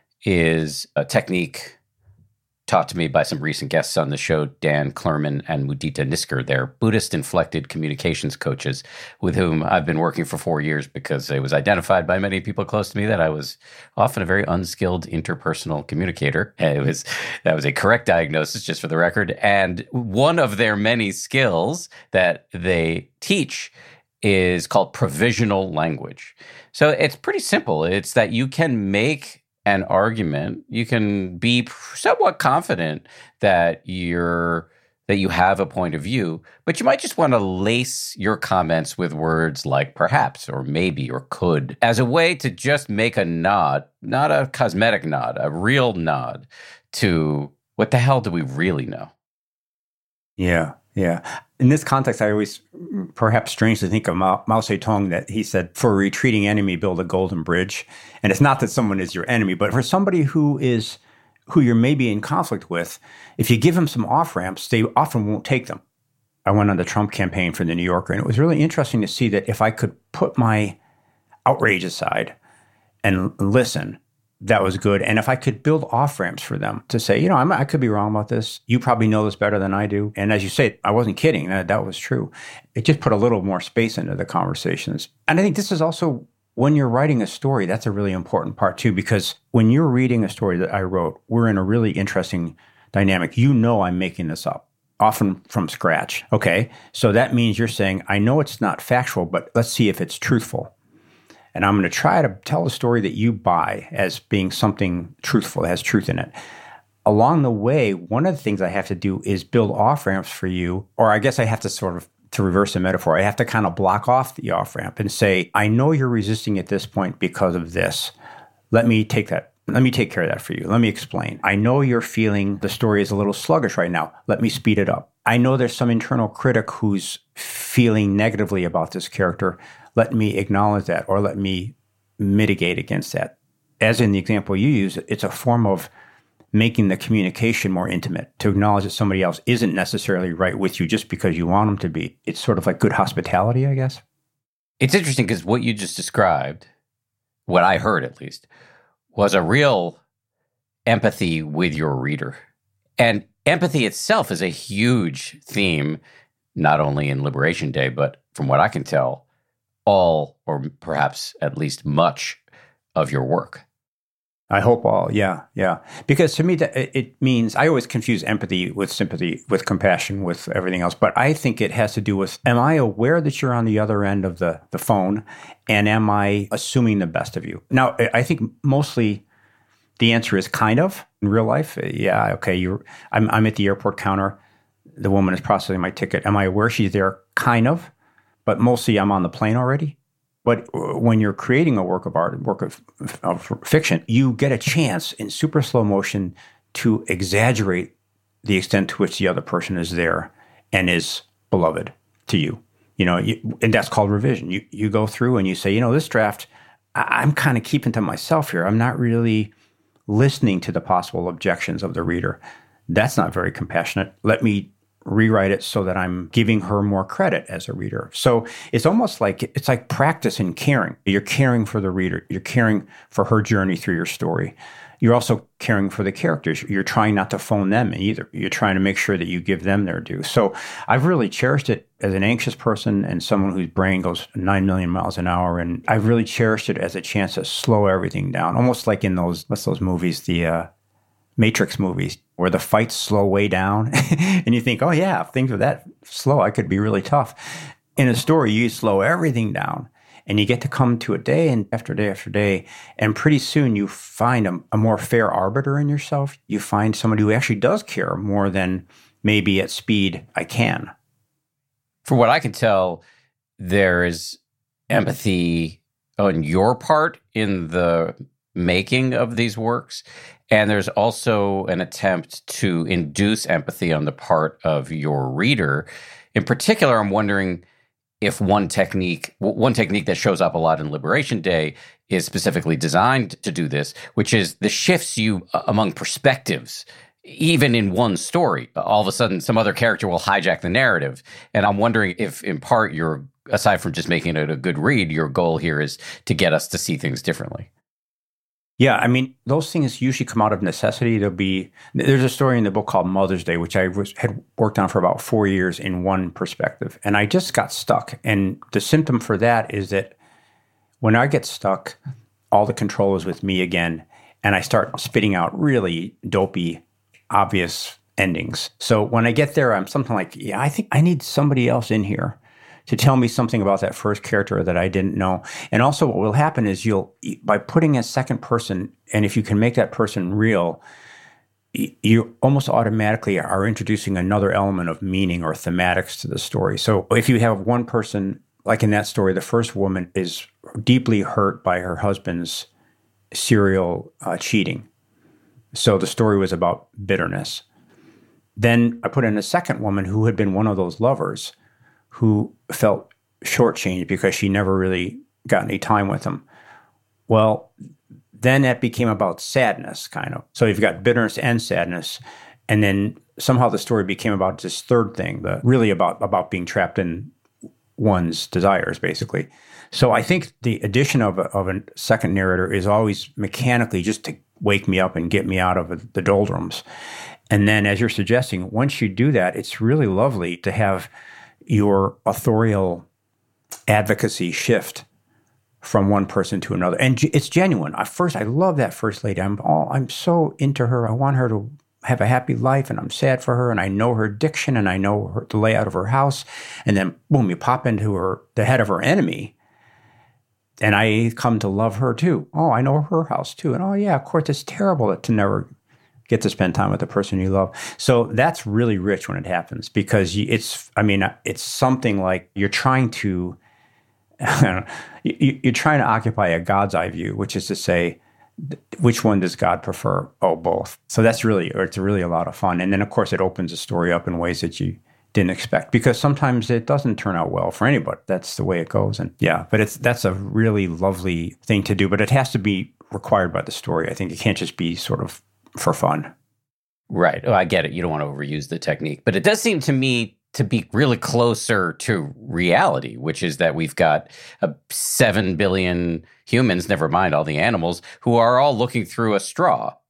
is a technique taught to me by some recent guests on the show, Dan Klerman and Mudita Nisker. They're Buddhist-inflected communications coaches with whom I've been working for four years because it was identified by many people close to me that I was often a very unskilled interpersonal communicator. And it was that was a correct diagnosis, just for the record. And one of their many skills that they teach is called provisional language. So it's pretty simple. It's that you can make an argument, you can be somewhat confident that you're that you have a point of view, but you might just want to lace your comments with words like perhaps or maybe or could as a way to just make a nod, not a cosmetic nod, a real nod to what the hell do we really know? Yeah, yeah. In this context, I always perhaps strangely think of Mao, Mao Zedong, that he said, for a retreating enemy, build a golden bridge. And it's not that someone is your enemy, but for somebody who is, who you're maybe in conflict with, if you give them some off-ramps, they often won't take them. I went on the Trump campaign for the New Yorker, and it was really interesting to see that if I could put my outrage aside and listen, that was good. And if I could build off-ramps for them to say, you know, I'm, I could be wrong about this. You probably know this better than I do. And as you say, I wasn't kidding. That, that was true. It just put a little more space into the conversations. And I think this is also, when you're writing a story, that's a really important part too, because when you're reading a story that I wrote, we're in a really interesting dynamic. You know I'm making this up, often from scratch. Okay, so that means you're saying, I know it's not factual, but let's see if it's truthful. And I'm going to try to tell a story that you buy as being something truthful, that has truth in it. Along the way, one of the things I have to do is build off-ramps for you, or I guess I have to sort of, to reverse the metaphor, I have to kind of block off the off-ramp and say, I know you're resisting at this point because of this. Let me take that. Let me take care of that for you. Let me explain. I know you're feeling the story is a little sluggish right now. Let me speed it up. I know there's some internal critic who's feeling negatively about this character. Let me acknowledge that, or let me mitigate against that. As in the example you use, it's a form of making the communication more intimate, to acknowledge that somebody else isn't necessarily right with you just because you want them to be. It's sort of like good hospitality, I guess. It's interesting because what you just described, what I heard at least, was a real empathy with your reader. And empathy itself is a huge theme, not only in Liberation Day, but from what I can tell, all, or perhaps at least much of your work. I hope all, yeah, yeah. Because to me, that it means, I always confuse empathy with sympathy, with compassion, with everything else. But I think it has to do with, am I aware that you're on the other end of the, the phone? And am I assuming the best of you? Now, I think mostly the answer is kind of in real life. Yeah, okay, you're, I'm, I'm at the airport counter. The woman is processing my ticket. Am I aware she's there? Kind of. But mostly I'm on the plane already. But when you're creating a work of art, work of, of fiction, you get a chance in super slow motion to exaggerate the extent to which the other person is there and is beloved to you. You know, you, and that's called revision. You you go through and you say, you know, this draft, I, I'm kind of keeping to myself here. I'm not really listening to the possible objections of the reader. That's not very compassionate. Let me rewrite it so that I'm giving her more credit as a reader. So it's almost like, it's like practice in caring. You're caring for the reader. You're caring for her journey through your story. You're also caring for the characters. You're trying not to phone them in either. You're trying to make sure that you give them their due. So I've really cherished it as an anxious person and someone whose brain goes nine million miles an hour. And I've really cherished it as a chance to slow everything down. Almost like in those, what's those movies, the uh, Matrix movies, where the fights slow way down. And you think, oh yeah, if things were that slow, I could be really tough. In a story, you slow everything down. And you get to come to a day and after day after day. And pretty soon you find a, a more fair arbiter in yourself. You find somebody who actually does care more than maybe at speed I can. From what I can tell, there is empathy on your part in the making of these works. And there's also an attempt to induce empathy on the part of your reader. In particular, I'm wondering if one technique, one technique that shows up a lot in Liberation Day is specifically designed to do this, which is the shifts you among perspectives. Even in one story, all of a sudden some other character will hijack the narrative. And I'm wondering if in part you're, aside from just making it a good read, your goal here is to get us to see things differently. Yeah, I mean, those things usually come out of necessity. There'll be, there's a story in the book called Mother's Day, which I was, had worked on for about four years in one perspective. And I just got stuck. And the symptom for that is that when I get stuck, all the control is with me again. And I start spitting out really dopey, obvious endings. So when I get there, I'm something like, yeah, I think I need somebody else in here to tell me something about that first character that I didn't know. And also what will happen is you'll, by putting a second person, and if you can make that person real, you almost automatically are introducing another element of meaning or thematics to the story. So if you have one person, like in that story, the first woman is deeply hurt by her husband's serial uh, cheating. So the story was about bitterness. Then I put in a second woman who had been one of those lovers who felt shortchanged because she never really got any time with him. Well, then that became about sadness, kind of. So you've got bitterness and sadness. And then somehow the story became about this third thing, the, really about, about being trapped in one's desires, basically. So I think the addition of a, of a second narrator is always mechanically just to wake me up and get me out of the doldrums. And then, as you're suggesting, once you do that, it's really lovely to have your authorial advocacy shift from one person to another. And it's genuine. At first, I love that first lady. I'm all, I'm so into her. I want her to have a happy life, and I'm sad for her, and I know her addiction, and I know her, the layout of her house. And then, boom, you pop into her, the head of her enemy, and I come to love her too. Oh, I know her house too. And oh, yeah, of course, it's terrible to never get to spend time with the person you love. So that's really rich when it happens, because it's, I mean, it's something like you're trying to, I don't know, you're trying to occupy a God's eye view, which is to say, which one does God prefer? Oh, both. So that's really, or it's really a lot of fun. And then, of course, it opens the story up in ways that you didn't expect, because sometimes it doesn't turn out well for anybody. That's the way it goes. And yeah, but it's, that's a really lovely thing to do, but it has to be required by the story. I think it can't just be sort of for fun. Right. Oh, I get it. You don't want to overuse the technique. But it does seem to me to be really closer to reality, which is that we've got uh, seven billion humans, never mind all the animals, who are all looking through a straw.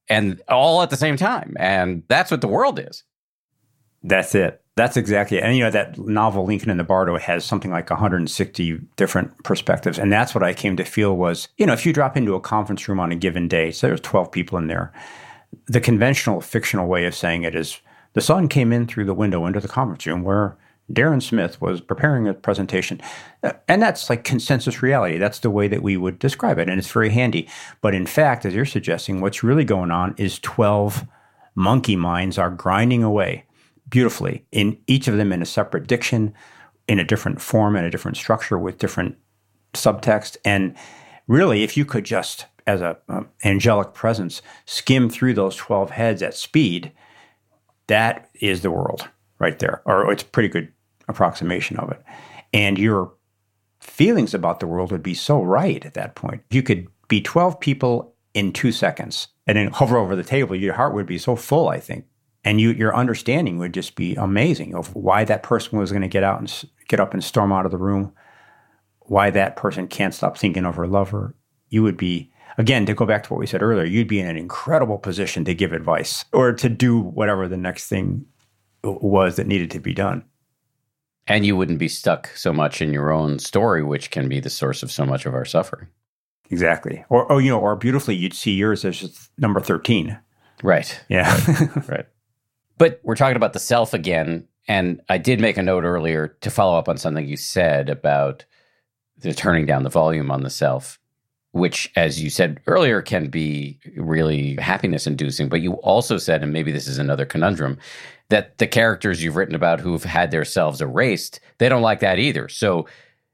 and all at the same time. And that's what the world is. That's it. That's exactly it. And, you know, that novel, Lincoln in the Bardo, has something like one hundred sixty different perspectives. And that's what I came to feel was, you know, if you drop into a conference room on a given day, so there's twelve people in there, the conventional fictional way of saying it is the sun came in through the window into the conference room where Darren Smith was preparing a presentation. And that's like consensus reality. That's the way that we would describe it. And it's very handy. But in fact, as you're suggesting, what's really going on is twelve monkey minds are grinding away beautifully, in each of them in a separate diction, in a different form, and a different structure with different subtext. And really, if you could just, as a um, angelic presence, skim through those twelve heads at speed, that is the world right there. Or it's a pretty good approximation of it. And your feelings about the world would be so right at that point. You could be twelve people in two seconds and then hover over the table. Your heart would be so full, I think. And you, your understanding would just be amazing of why that person was going to get out and get up and storm out of the room, why that person can't stop thinking of her lover. You would be, again, to go back to what we said earlier, you'd be in an incredible position to give advice or to do whatever the next thing was that needed to be done. And you wouldn't be stuck so much in your own story, which can be the source of so much of our suffering. Exactly. Or, or you know, or beautifully, you'd see yours as just number thirteen. Right. Yeah. Right. Right. But we're talking about the self again, and I did make a note earlier to follow up on something you said about the turning down the volume on the self, which, as you said earlier, can be really happiness-inducing. But you also said, and maybe this is another conundrum, that the characters you've written about who've had their selves erased, they don't like that either. So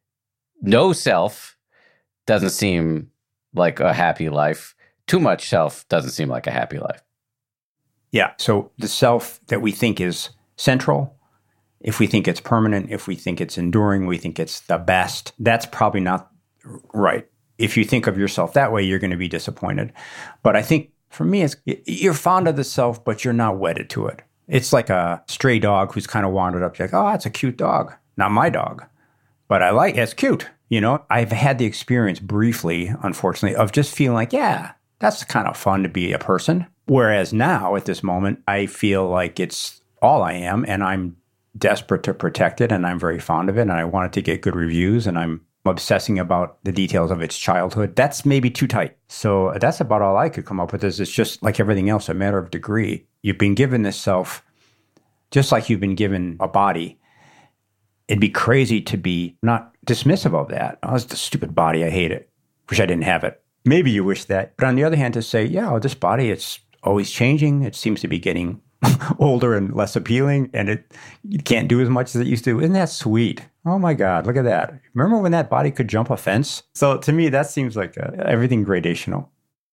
no self doesn't seem like a happy life. Too much self doesn't seem like a happy life. Yeah. So the self that we think is central, if we think it's permanent, if we think it's enduring, we think it's the best, that's probably not right. If you think of yourself that way, you're going to be disappointed. But I think for me, it's you're fond of the self, but you're not wedded to it. It's like a stray dog who's kind of wandered up. You're like, oh, it's a cute dog. Not my dog, but I like it. It's cute. You know, I've had the experience briefly, unfortunately, of just feeling like, yeah, that's kind of fun to be a person. Whereas now, at this moment, I feel like it's all I am, and I'm desperate to protect it, and I'm very fond of it, and I want it to get good reviews, and I'm obsessing about the details of its childhood. That's maybe too tight. So that's about all I could come up with is it's just like everything else, a matter of degree. You've been given this self, just like you've been given a body. It'd be crazy to be not dismissive of that. Oh, it's the stupid body. I hate it. Wish I didn't have it. Maybe you wish that. But on the other hand, to say, yeah, well, this body, it's always changing. It seems to be getting older and less appealing, and it you can't do as much as it used to. Isn't that sweet? Oh my God, look at that. Remember when that body could jump a fence? So to me, that seems like uh, everything gradational.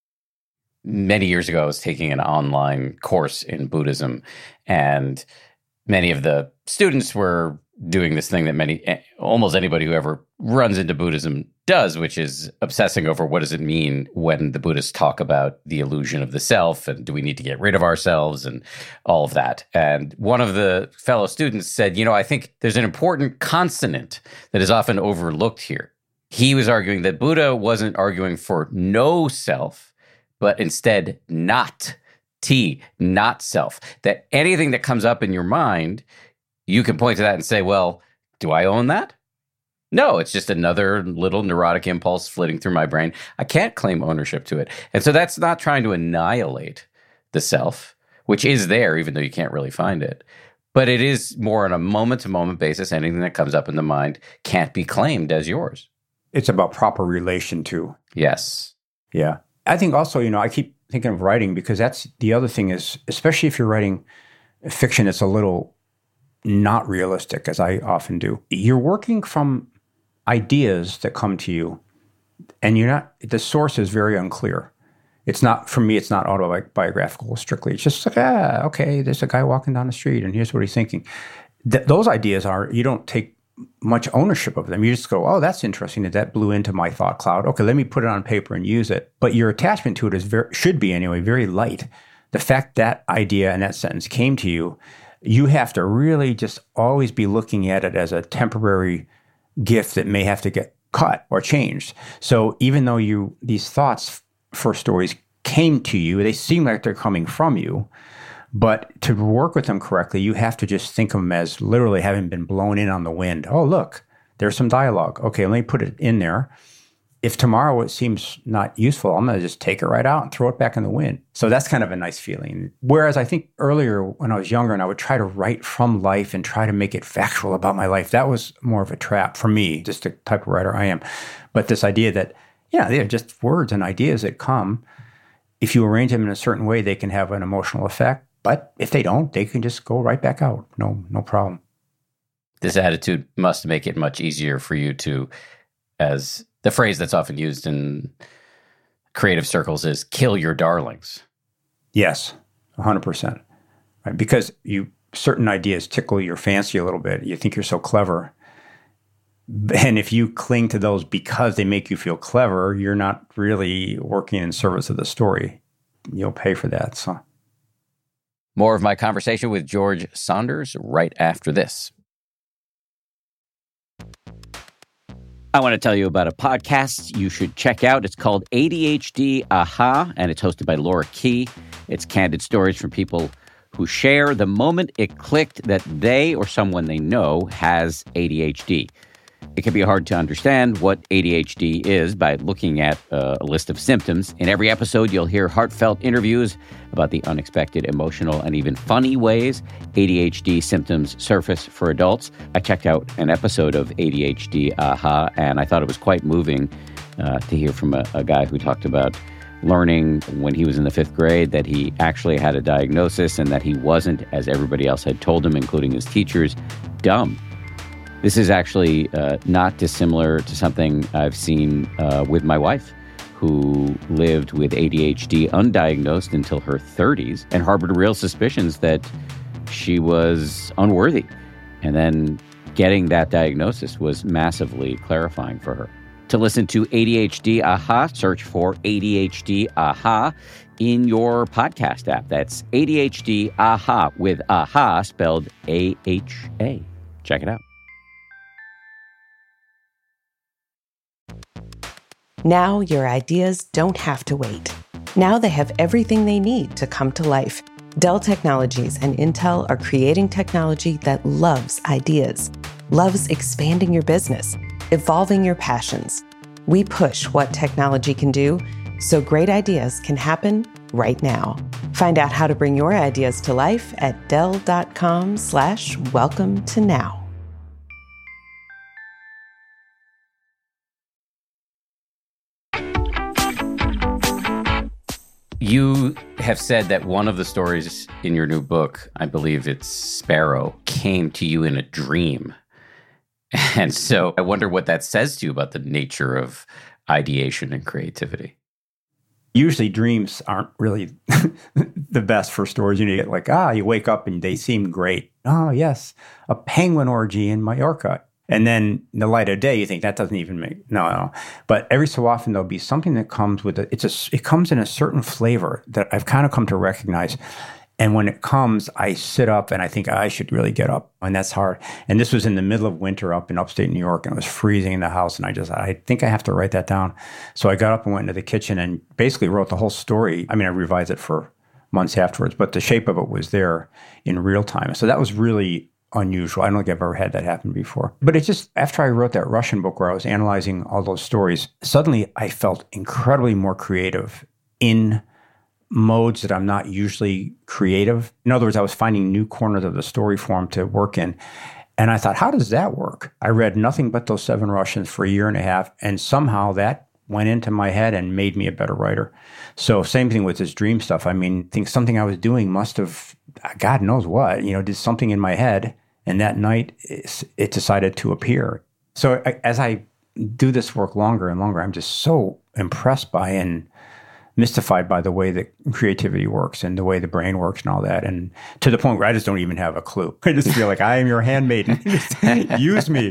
Many years ago, I was taking an online course in Buddhism, and many of the students were doing this thing that many, almost anybody who ever runs into Buddhism does, which is obsessing over what does it mean when the Buddhists talk about the illusion of the self, and do we need to get rid of ourselves and all of that. And one of the fellow students said, you know, I think there's an important consonant that is often overlooked here. He was arguing that Buddha wasn't arguing for no self, but instead not, T, not self. That anything that comes up in your mind, you can point to that and say, well, do I own that? No, it's just another little neurotic impulse flitting through my brain. I can't claim ownership to it. And so that's not trying to annihilate the self, which is there, even though you can't really find it. But it is more on a moment-to-moment basis. Anything that comes up in the mind can't be claimed as yours. It's about proper relation to. Yes. Yeah. I think also, you know, I keep thinking of writing because that's the other thing is, especially if you're writing fiction, it's a little not realistic, as I often do. You're working from ideas that come to you, and you're not, the source is very unclear. It's not, for me, it's not autobiographical strictly. It's just like, ah, okay, there's a guy walking down the street, and here's what he's thinking. Th- those ideas are, you don't take much ownership of them. You just go, oh, that's interesting that that blew into my thought cloud. Okay, let me put it on paper and use it. But your attachment to it is very, should be anyway, very light. The fact that idea and that sentence came to you, you have to really just always be looking at it as a temporary gift that may have to get cut or changed. So even though you these thoughts for stories came to you. They seem like they're coming from you. But to work with them correctly, you have to just think of them as literally having been blown in on the wind. Oh, look, there's some dialogue. Okay, let me put it in there. If tomorrow it seems not useful, I'm going to just take it right out and throw it back in the wind. So that's kind of a nice feeling. Whereas I think earlier when I was younger and I would try to write from life and try to make it factual about my life, that was more of a trap for me, just the type of writer I am. But this idea that, yeah, they're just words and ideas that come. If you arrange them in a certain way, they can have an emotional effect. But if they don't, they can just go right back out. No, no problem. This attitude must make it much easier for you to, as the phrase that's often used in creative circles is kill your darlings. Yes, one hundred percent. Right? Because you certain ideas tickle your fancy a little bit. You think you're so clever. And if you cling to those because they make you feel clever, you're not really working in service of the story. You'll pay for that. So, more of my conversation with George Saunders right after this. I want to tell you about a podcast you should check out. It's called A D H D Aha, and it's hosted by Laura Key. It's candid stories from people who share the moment it clicked that they or someone they know has A D H D. It can be hard to understand what A D H D is by looking at uh, a list of symptoms. In every episode, you'll hear heartfelt interviews about the unexpected, emotional, and even funny ways A D H D symptoms surface for adults. I checked out an episode of A D H D Aha, and I thought it was quite moving uh, to hear from a, a guy who talked about learning when he was in the fifth grade that he actually had a diagnosis and that he wasn't, as everybody else had told him, including his teachers, dumb. This is actually uh, not dissimilar to something I've seen uh, with my wife, who lived with A D H D undiagnosed until her thirties and harbored real suspicions that she was unworthy. And then getting that diagnosis was massively clarifying for her. To listen to A D H D Aha, search for A D H D Aha in your podcast app. That's A D H D Aha with Aha spelled A H A. Check it out. Now your ideas don't have to wait. Now they have everything they need to come to life. Dell Technologies and Intel are creating technology that loves ideas, loves expanding your business, evolving your passions. We push what technology can do so great ideas can happen right now. Find out how to bring your ideas to life at dell.com slash welcome to now. You have said that one of the stories in your new book, I believe it's Sparrow, came to you in a dream. And so I wonder what that says to you about the nature of ideation and creativity. Usually dreams aren't really the best for stories. You know, you get like, ah, you wake up and they seem great. Oh, yes, a penguin orgy in Mallorca. And then in the light of day, you think that doesn't even make, no, no. But every so often there'll be something that comes with it. It's a, it comes in a certain flavor that I've kind of come to recognize. And when it comes, I sit up and I think I should really get up. And that's hard. And this was in the middle of winter up in upstate New York, and it was freezing in the house. And I just, I think I have to write that down. So I got up and went into the kitchen and basically wrote the whole story. I mean, I revised it for months afterwards, but the shape of it was there in real time. So that was really unusual. I don't think I've ever had that happen before. But it's just, after I wrote that Russian book where I was analyzing all those stories, suddenly I felt incredibly more creative in modes that I'm not usually creative. In other words, I was finding new corners of the story form to work in. And I thought, how does that work? I read nothing but those seven Russians for a year and a half, and somehow that went into my head and made me a better writer. So same thing with this dream stuff. I mean, I think something I was doing must have, God knows what, you know, did something in my head. And that night, it decided to appear. So as I do this work longer and longer, I'm just so impressed by and mystified by the way that creativity works and the way the brain works and all that. And to the point where I just don't even have a clue. I just feel like I am your handmaiden. Use me.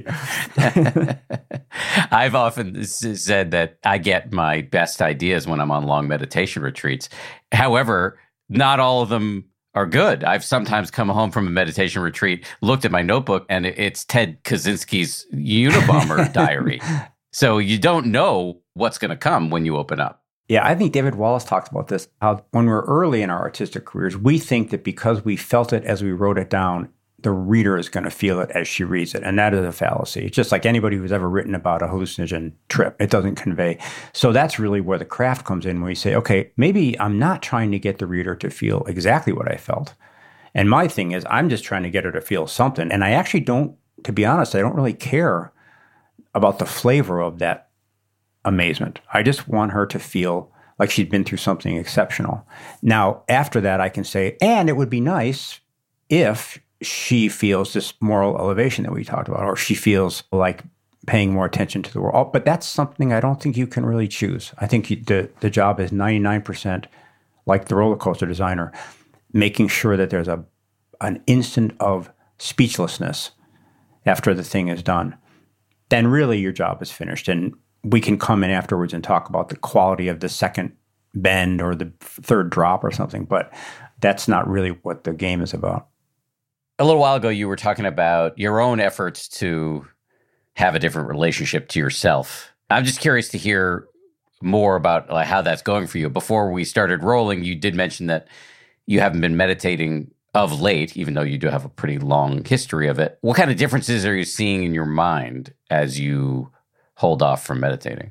I've often said that I get my best ideas when I'm on long meditation retreats. However, not all of them are good. I've sometimes come home from a meditation retreat, looked at my notebook, and it's Ted Kaczynski's Unabomber diary. So you don't know what's going to come when you open up. Yeah, I think David Wallace talks about this, how when we're early in our artistic careers, we think that because we felt it as we wrote it down, the reader is going to feel it as she reads it. And that is a fallacy. It's just like anybody who's ever written about a hallucinogen trip. It doesn't convey. So that's really where the craft comes in, where you say, okay, maybe I'm not trying to get the reader to feel exactly what I felt. And my thing is, I'm just trying to get her to feel something. And I actually don't, to be honest, I don't really care about the flavor of that amazement. I just want her to feel like she'd been through something exceptional. Now, after that, I can say, and it would be nice if she feels this moral elevation that we talked about, or she feels like paying more attention to the world. But that's something I don't think you can really choose. I think you, the, the job is ninety-nine percent like the roller coaster designer, making sure that there's a an instant of speechlessness after the thing is done. Then really your job is finished. And we can come in afterwards and talk about the quality of the second bend or the third drop or something, but that's not really what the game is about. A little while ago, you were talking about your own efforts to have a different relationship to yourself. I'm just curious to hear more about like, how that's going for you. Before we started rolling, you did mention that you haven't been meditating of late, even though you do have a pretty long history of it. What kind of differences are you seeing in your mind as you hold off from meditating?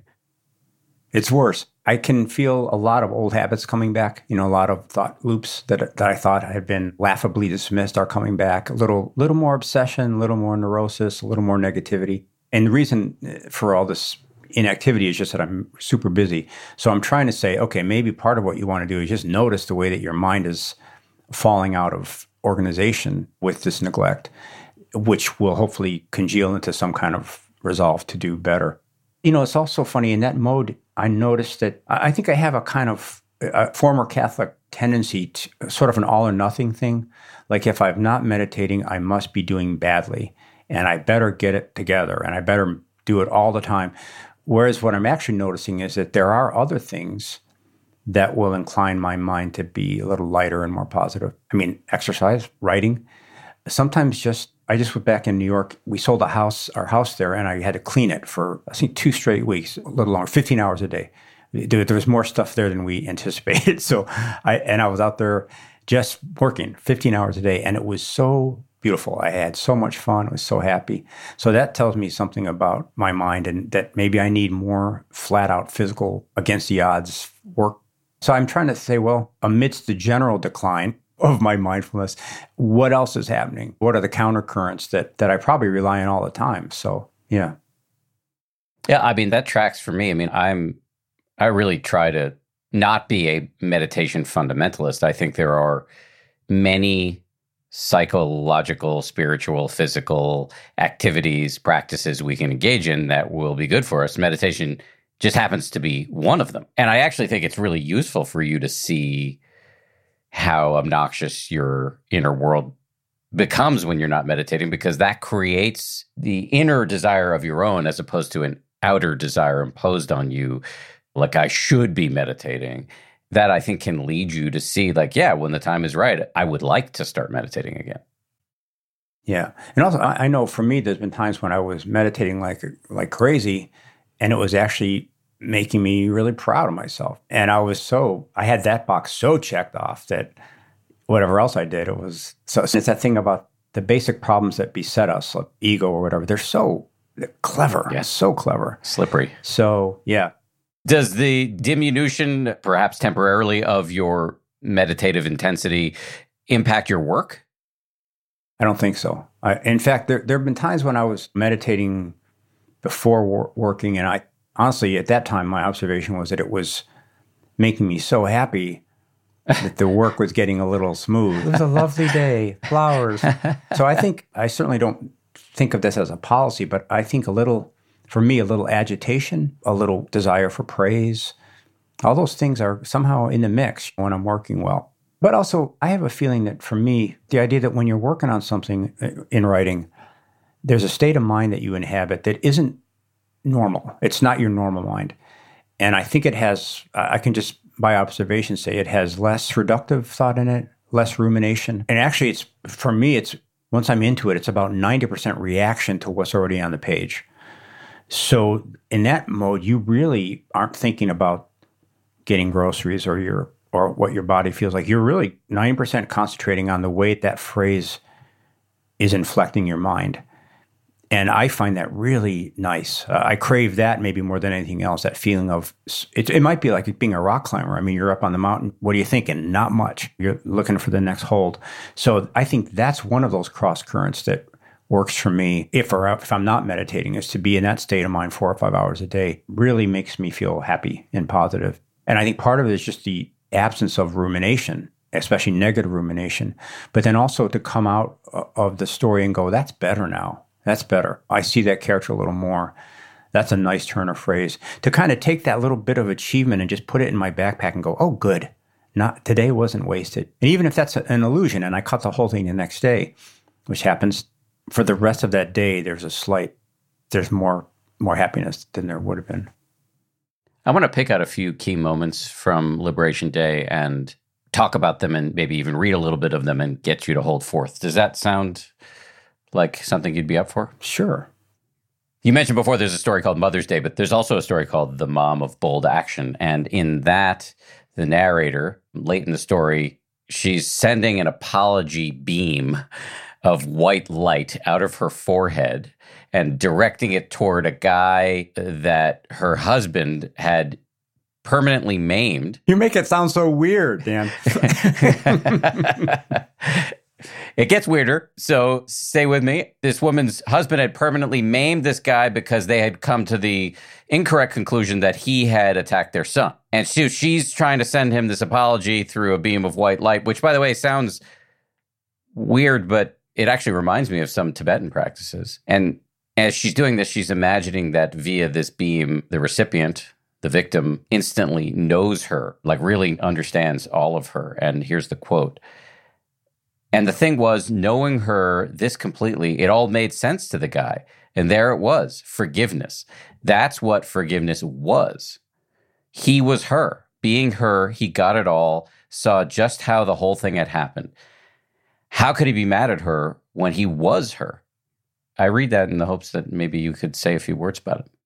It's worse. I can feel a lot of old habits coming back. You know, a lot of thought loops that that I thought had been laughably dismissed are coming back. A little, little more obsession, a little more neurosis, a little more negativity. And the reason for all this inactivity is just that I'm super busy. So I'm trying to say, okay, maybe part of what you want to do is just notice the way that your mind is falling out of organization with this neglect, which will hopefully congeal into some kind of resolve to do better. You know, it's also funny, in that mode, I noticed that I think I have a kind of a former Catholic tendency to sort of an all or nothing thing. Like if I'm not meditating, I must be doing badly and I better get it together and I better do it all the time. Whereas what I'm actually noticing is that there are other things that will incline my mind to be a little lighter and more positive. I mean, exercise, writing, sometimes just I just went back in New York. We sold a house, our house there, and I had to clean it for, I think, two straight weeks, a little longer, fifteen hours a day. There, there was more stuff there than we anticipated. So I, and I was out there just working fifteen hours a day, and it was so beautiful. I had so much fun. I was so happy. So that tells me something about my mind and that maybe I need more flat out physical, against the odds work. So I'm trying to say, well, amidst the general decline of my mindfulness, what else is happening? What are the countercurrents that that I probably rely on all the time? So, yeah. Yeah, I mean, that tracks for me. I mean, I'm, I really try to not be a meditation fundamentalist. I think there are many psychological, spiritual, physical activities, practices we can engage in that will be good for us. Meditation just happens to be one of them. And I actually think it's really useful for you to see how obnoxious your inner world becomes when you're not meditating, because that creates the inner desire of your own as opposed to an outer desire imposed on you, like I should be meditating. That I think can lead you to see like, yeah, when the time is right, I would like to start meditating again. Yeah. And also, I I know for me, there's been times when I was meditating like like crazy, and it was actually making me really proud of myself. And I was so, I had that box so checked off that whatever else I did, it was, so it's that thing about the basic problems that beset us, like ego or whatever, they're so they're clever, yeah. so clever. Slippery. So, yeah. Does the diminution, perhaps temporarily, of your meditative intensity impact your work? I don't think so. I, in fact, there there have been times when I was meditating before wor- working, and I honestly, at that time, my observation was that it was making me so happy that the work was getting a little smooth. It was a lovely day, flowers. So I think, I certainly don't think of this as a policy, but I think a little, for me, a little agitation, a little desire for praise, all those things are somehow in the mix when I'm working well. But also, I have a feeling that for me, the idea that when you're working on something in writing, there's a state of mind that you inhabit that isn't normal. It's not your normal mind. And I think it has, I can just by observation say it has less reductive thought in it, less rumination. And actually, it's for me, it's once I'm into it, it's about ninety percent reaction to what's already on the page. So in that mode, you really aren't thinking about getting groceries or your or what your body feels like, you're really ninety percent concentrating on the way that phrase is inflecting your mind. And I find that really nice. Uh, I crave that maybe more than anything else, that feeling of, it, it might be like being a rock climber. I mean, you're up on the mountain. What are you thinking? Not much. You're looking for the next hold. So I think that's one of those cross currents that works for me if, or if I'm not meditating, is to be in that state of mind four or five hours a day. Really makes me feel happy and positive. And I think part of it is just the absence of rumination, especially negative rumination, but then also to come out of the story and go, that's better now. That's better. I see that character a little more. That's a nice turn of phrase. To kind of take that little bit of achievement and just put it in my backpack and go, oh, good. Not today wasn't wasted. And even if that's an illusion and I cut the whole thing the next day, which happens for the rest of that day, there's a slight, there's more, more happiness than there would have been. I want to pick out a few key moments from Liberation Day and talk about them and maybe even read a little bit of them and get you to hold forth. Does that sound like something you'd be up for? Sure. You mentioned before there's a story called Mother's Day, but there's also a story called The Mom of Bold Action. And in that, the narrator, late in the story, she's sending an apology beam of white light out of her forehead and directing it toward a guy that her husband had permanently maimed. You make it sound so weird, Dan. It gets weirder, so stay with me. This woman's husband had permanently maimed this guy because they had come to the incorrect conclusion that he had attacked their son. And so she's trying to send him this apology through a beam of white light, which, by the way, sounds weird, but it actually reminds me of some Tibetan practices. And as she's doing this, she's imagining that via this beam, the recipient, the victim, instantly knows her, like really understands all of her. And here's the quote. And the thing was, knowing her this completely, it all made sense to the guy. And there it was, forgiveness. That's what forgiveness was. He was her. Being her, he got it all, saw just how the whole thing had happened. How could he be mad at her when he was her? I read that in the hopes that maybe you could say a few words about it.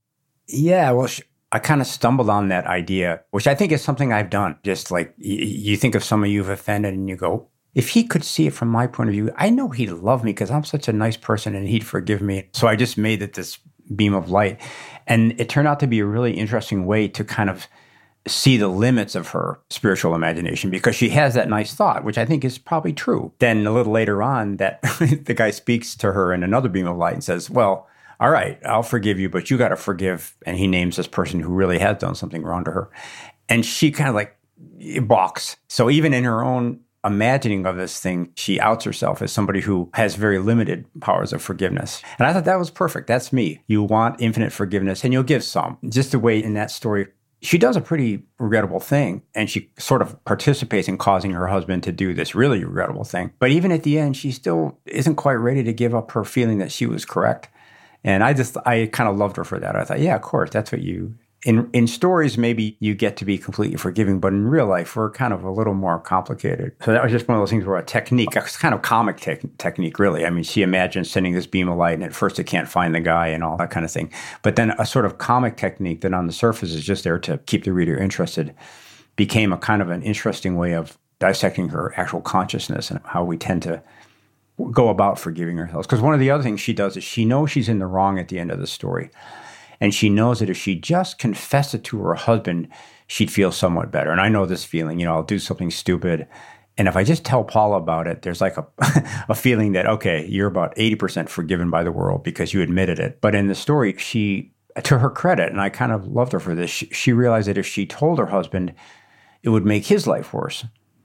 Yeah, well, sh- I kind of stumbled on that idea, which I think is something I've done. Just like y- you think of someone you've offended and you go, if he could see it from my point of view, I know he'd love me because I'm such a nice person and he'd forgive me. So I just made it this beam of light. And it turned out to be a really interesting way to kind of see the limits of her spiritual imagination, because she has that nice thought, which I think is probably true. Then a little later on, that the guy speaks to her in another beam of light and says, well, all right, I'll forgive you, but you got to forgive. And he names this person who really has done something wrong to her. And she kind of like balks. So even in her own imagining of this thing, she outs herself as somebody who has very limited powers of forgiveness. And I thought that was perfect. That's me. You want infinite forgiveness and you'll give some. Just the way in that story, she does a pretty regrettable thing, and she sort of participates in causing her husband to do this really regrettable thing. But even at the end, she still isn't quite ready to give up her feeling that she was correct. And I just, I kind of loved her for that. I thought, yeah, of course, that's what you, in in stories, maybe you get to be completely forgiving, but in real life, we're kind of a little more complicated. So that was just one of those things where a technique, a kind of comic te- technique, really. I mean, she imagines sending this beam of light, and at first it can't find the guy and all that kind of thing. But then a sort of comic technique that on the surface is just there to keep the reader interested became a kind of an interesting way of dissecting her actual consciousness and how we tend to go about forgiving ourselves. Because one of the other things she does is she knows she's in the wrong at the end of the story. And she knows that if she just confessed it to her husband, she'd feel somewhat better. And I know this feeling, you know, I'll do something stupid. And if I just tell Paula about it, there's like a, a feeling that, okay, you're about eighty percent forgiven by the world because you admitted it. But in the story, she, to her credit, and I kind of loved her for this, she, she realized that if she told her husband, it would make his life worse.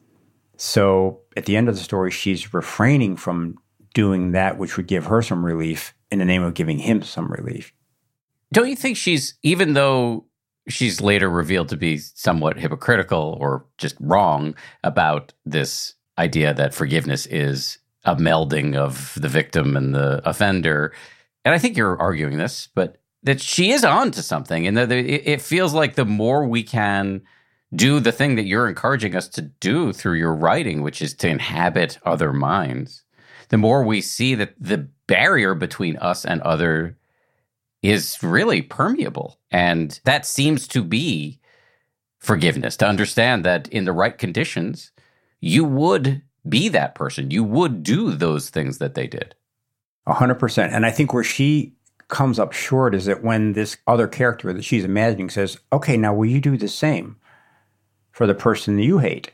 So at the end of the story, she's refraining from doing that which would give her some relief in the name of giving him some relief. Don't you think she's, even though she's later revealed to be somewhat hypocritical or just wrong about this idea that forgiveness is a melding of the victim and the offender, and I think you're arguing this, but that she is on to something, and that it feels like the more we can do the thing that you're encouraging us to do through your writing, which is to inhabit other minds, the more we see that the barrier between us and other is really permeable. And that seems to be forgiveness, to understand that in the right conditions, you would be that person. You would do those things that they did. A hundred percent. And I think where she comes up short is that when this other character that she's imagining says, okay, now will you do the same for the person you hate?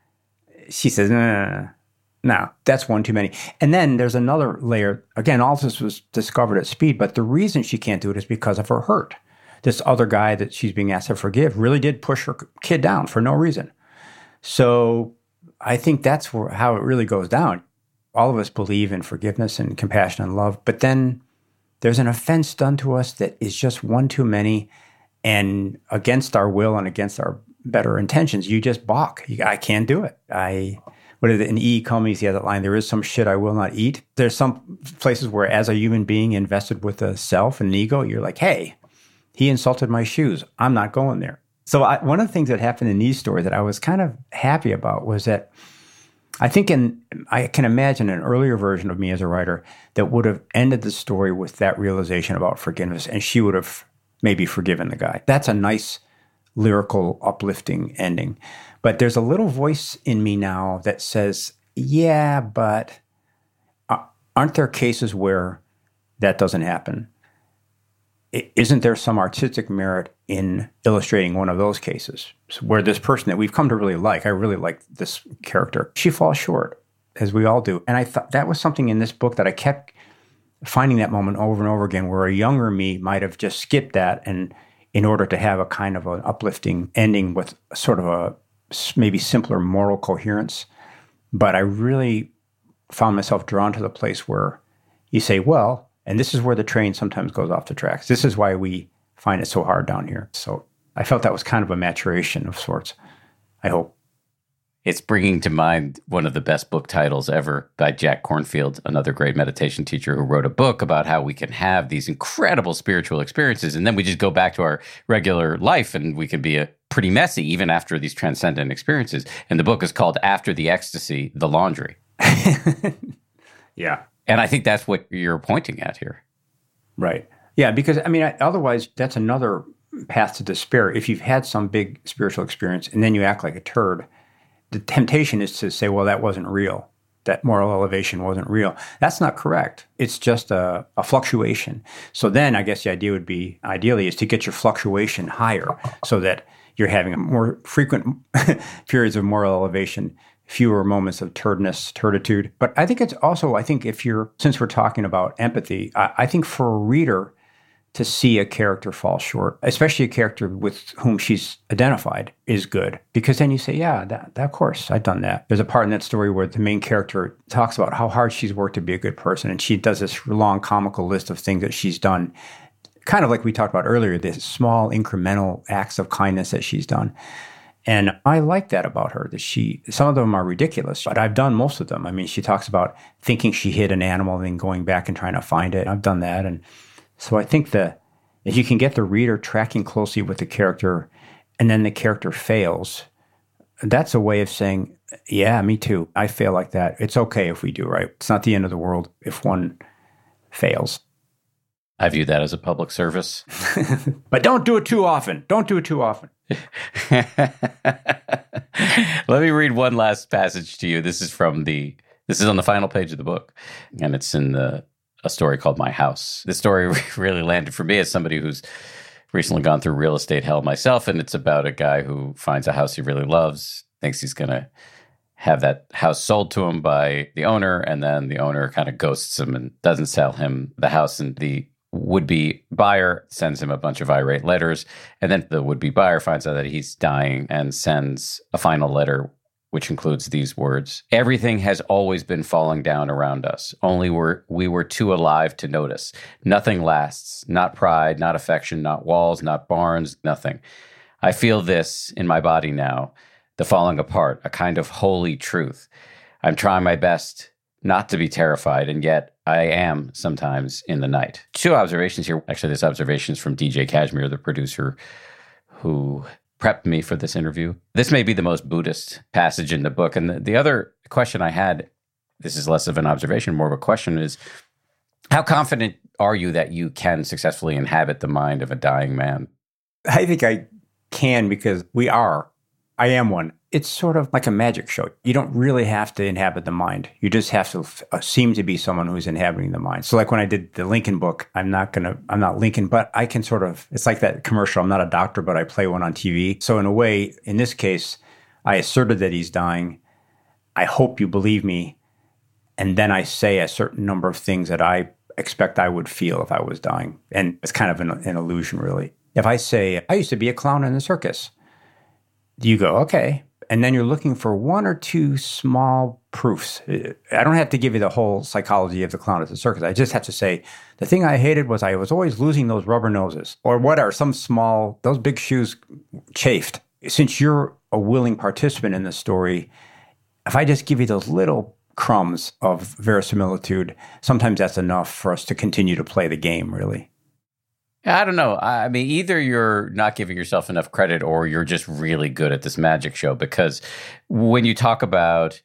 She says, no, no, no, no, that's one too many. And then there's another layer. Again, all this was discovered at speed, but the reason she can't do it is because of her hurt. This other guy that she's being asked to forgive really did push her kid down for no reason. So I think that's where, how it really goes down. All of us believe in forgiveness and compassion and love, but then there's an offense done to us that is just one too many, and against our will and against our better intentions, you just balk. You, I can't do it. I, what is it, in E. Cummings, he has that line, there is some shit I will not eat. There's some places where as a human being invested with a self and an ego, you're like, hey, he insulted my shoes. I'm not going there. So I, one of the things that happened in these stories that I was kind of happy about was that I think in, I can imagine an earlier version of me as a writer that would have ended the story with that realization about forgiveness, and she would have maybe forgiven the guy. That's a nice, lyrical, uplifting ending. But there's a little voice in me now that says, yeah, but aren't there cases where that doesn't happen? Isn't there some artistic merit in illustrating one of those cases where this person that we've come to really like, I really like this character, she falls short, as we all do. And I thought that was something in this book that I kept finding that moment over and over again, where a younger me might have just skipped that and in order to have a kind of an uplifting ending with sort of a maybe simpler moral coherence. But I really found myself drawn to the place where you say, well, and this is where the train sometimes goes off the tracks. This is why we find it so hard down here. So I felt that was kind of a maturation of sorts, I hope. It's bringing to mind one of the best book titles ever by Jack Kornfield, another great meditation teacher who wrote a book about how we can have these incredible spiritual experiences, and then we just go back to our regular life and we can be a pretty messy even after these transcendent experiences. And the book is called After the Ecstasy, The Laundry. Yeah. And I think that's what you're pointing at here. Right. Yeah, because, I mean, I, otherwise, that's another path to despair. If you've had some big spiritual experience and then you act like a turd, the temptation is to say, well, that wasn't real. That moral elevation wasn't real. That's not correct. It's just a, a fluctuation. So then I guess the idea would be, ideally, is to get your fluctuation higher so that you're having a more frequent periods of moral elevation, fewer moments of turdness, turditude. But I think it's also, I think if you're, since we're talking about empathy, I, I think for a reader to see a character fall short, especially a character with whom she's identified, is good. Because then you say, yeah, that, that of course, I've done that. There's a part in that story where the main character talks about how hard she's worked to be a good person. And she does this long comical list of things that she's done, kind of like we talked about earlier, these small incremental acts of kindness that she's done. And I like that about her, that she, some of them are ridiculous, but I've done most of them. I mean, she talks about thinking she hid an animal and then going back and trying to find it. I've done that. And so I think that if you can get the reader tracking closely with the character and then the character fails, that's a way of saying, yeah, me too. I fail like that. It's okay if we do, right? It's not the end of the world if one fails. I view that as a public service. But don't do it too often. Don't do it too often. Let me read one last passage to you. This is from the, this is on the final page of the book, and it's in the, a story called My House. This story really landed for me as somebody who's recently gone through real estate hell myself, and it's about a guy who finds a house he really loves, thinks he's going to have that house sold to him by the owner, and then the owner kind of ghosts him and doesn't sell him the house, and the would-be buyer sends him a bunch of irate letters, and then the would-be buyer finds out that he's dying and sends a final letter, which includes these words: "Everything has always been falling down around us, only we're, we were too alive to notice. Nothing lasts, not pride, not affection, not walls, not barns, nothing. I feel this in my body now, the falling apart, a kind of holy truth. I'm trying my best not to be terrified, and yet I am sometimes in the night." Two observations here. Actually, this observation is from D J Kashmir, the producer who prepped me for this interview. This may be the most Buddhist passage in the book. And the, the other question I had, this is less of an observation, more of a question, is how confident are you that you can successfully inhabit the mind of a dying man? I think I can because we are. I am one. It's sort of like a magic show. You don't really have to inhabit the mind. You just have to uh, seem to be someone who's inhabiting the mind. So like when I did the Lincoln book, I'm not going to, I'm not Lincoln, but I can sort of, it's like that commercial. I'm not a doctor, but I play one on T V. So in a way, in this case, I asserted that he's dying. I hope you believe me. And then I say a certain number of things that I expect I would feel if I was dying. And it's kind of an, an illusion, really. If I say, I used to be a clown in the circus, you go, okay. And then you're looking for one or two small proofs. I don't have to give you the whole psychology of the clown at the circus. I just have to say, the thing I hated was I was always losing those rubber noses or whatever, some small, those big shoes chafed. Since you're a willing participant in the story, if I just give you those little crumbs of verisimilitude, sometimes that's enough for us to continue to play the game, really. I don't know. I mean, either you're not giving yourself enough credit or you're just really good at this magic show, because when you talk about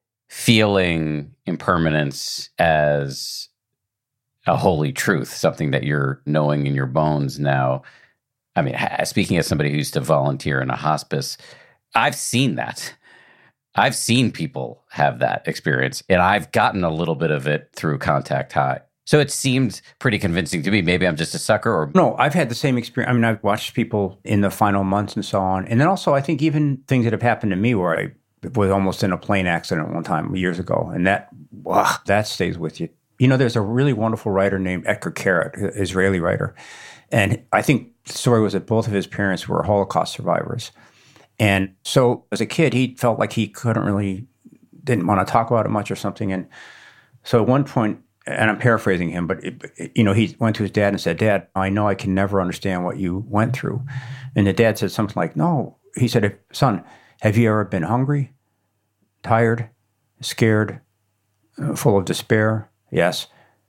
feeling impermanence as a holy truth, something that you're knowing in your bones now, I mean, speaking as somebody who used to volunteer in a hospice, I've seen that. I've seen people have that experience, and I've gotten a little bit of it through Contact High. So it seemed pretty convincing to me. Maybe I'm just a sucker. Or No, I've had the same experience. I mean, I've watched people in the final months and so on. And then also, I think even things that have happened to me where I was almost in a plane accident one time years ago. And that, wow, that stays with you. You know, there's a really wonderful writer named Etgar Keret, an Israeli writer. And I think the story was that both of his parents were Holocaust survivors. And so as a kid, he felt like he couldn't really, didn't want to talk about it much or something. And so at one point, and I'm paraphrasing him, but, it, it, you know, he went to his dad and said, Dad, I know I can never understand what you went through. And the dad said something like, no. He said, son, have you ever been hungry, tired, scared, uh, full of despair? Yes.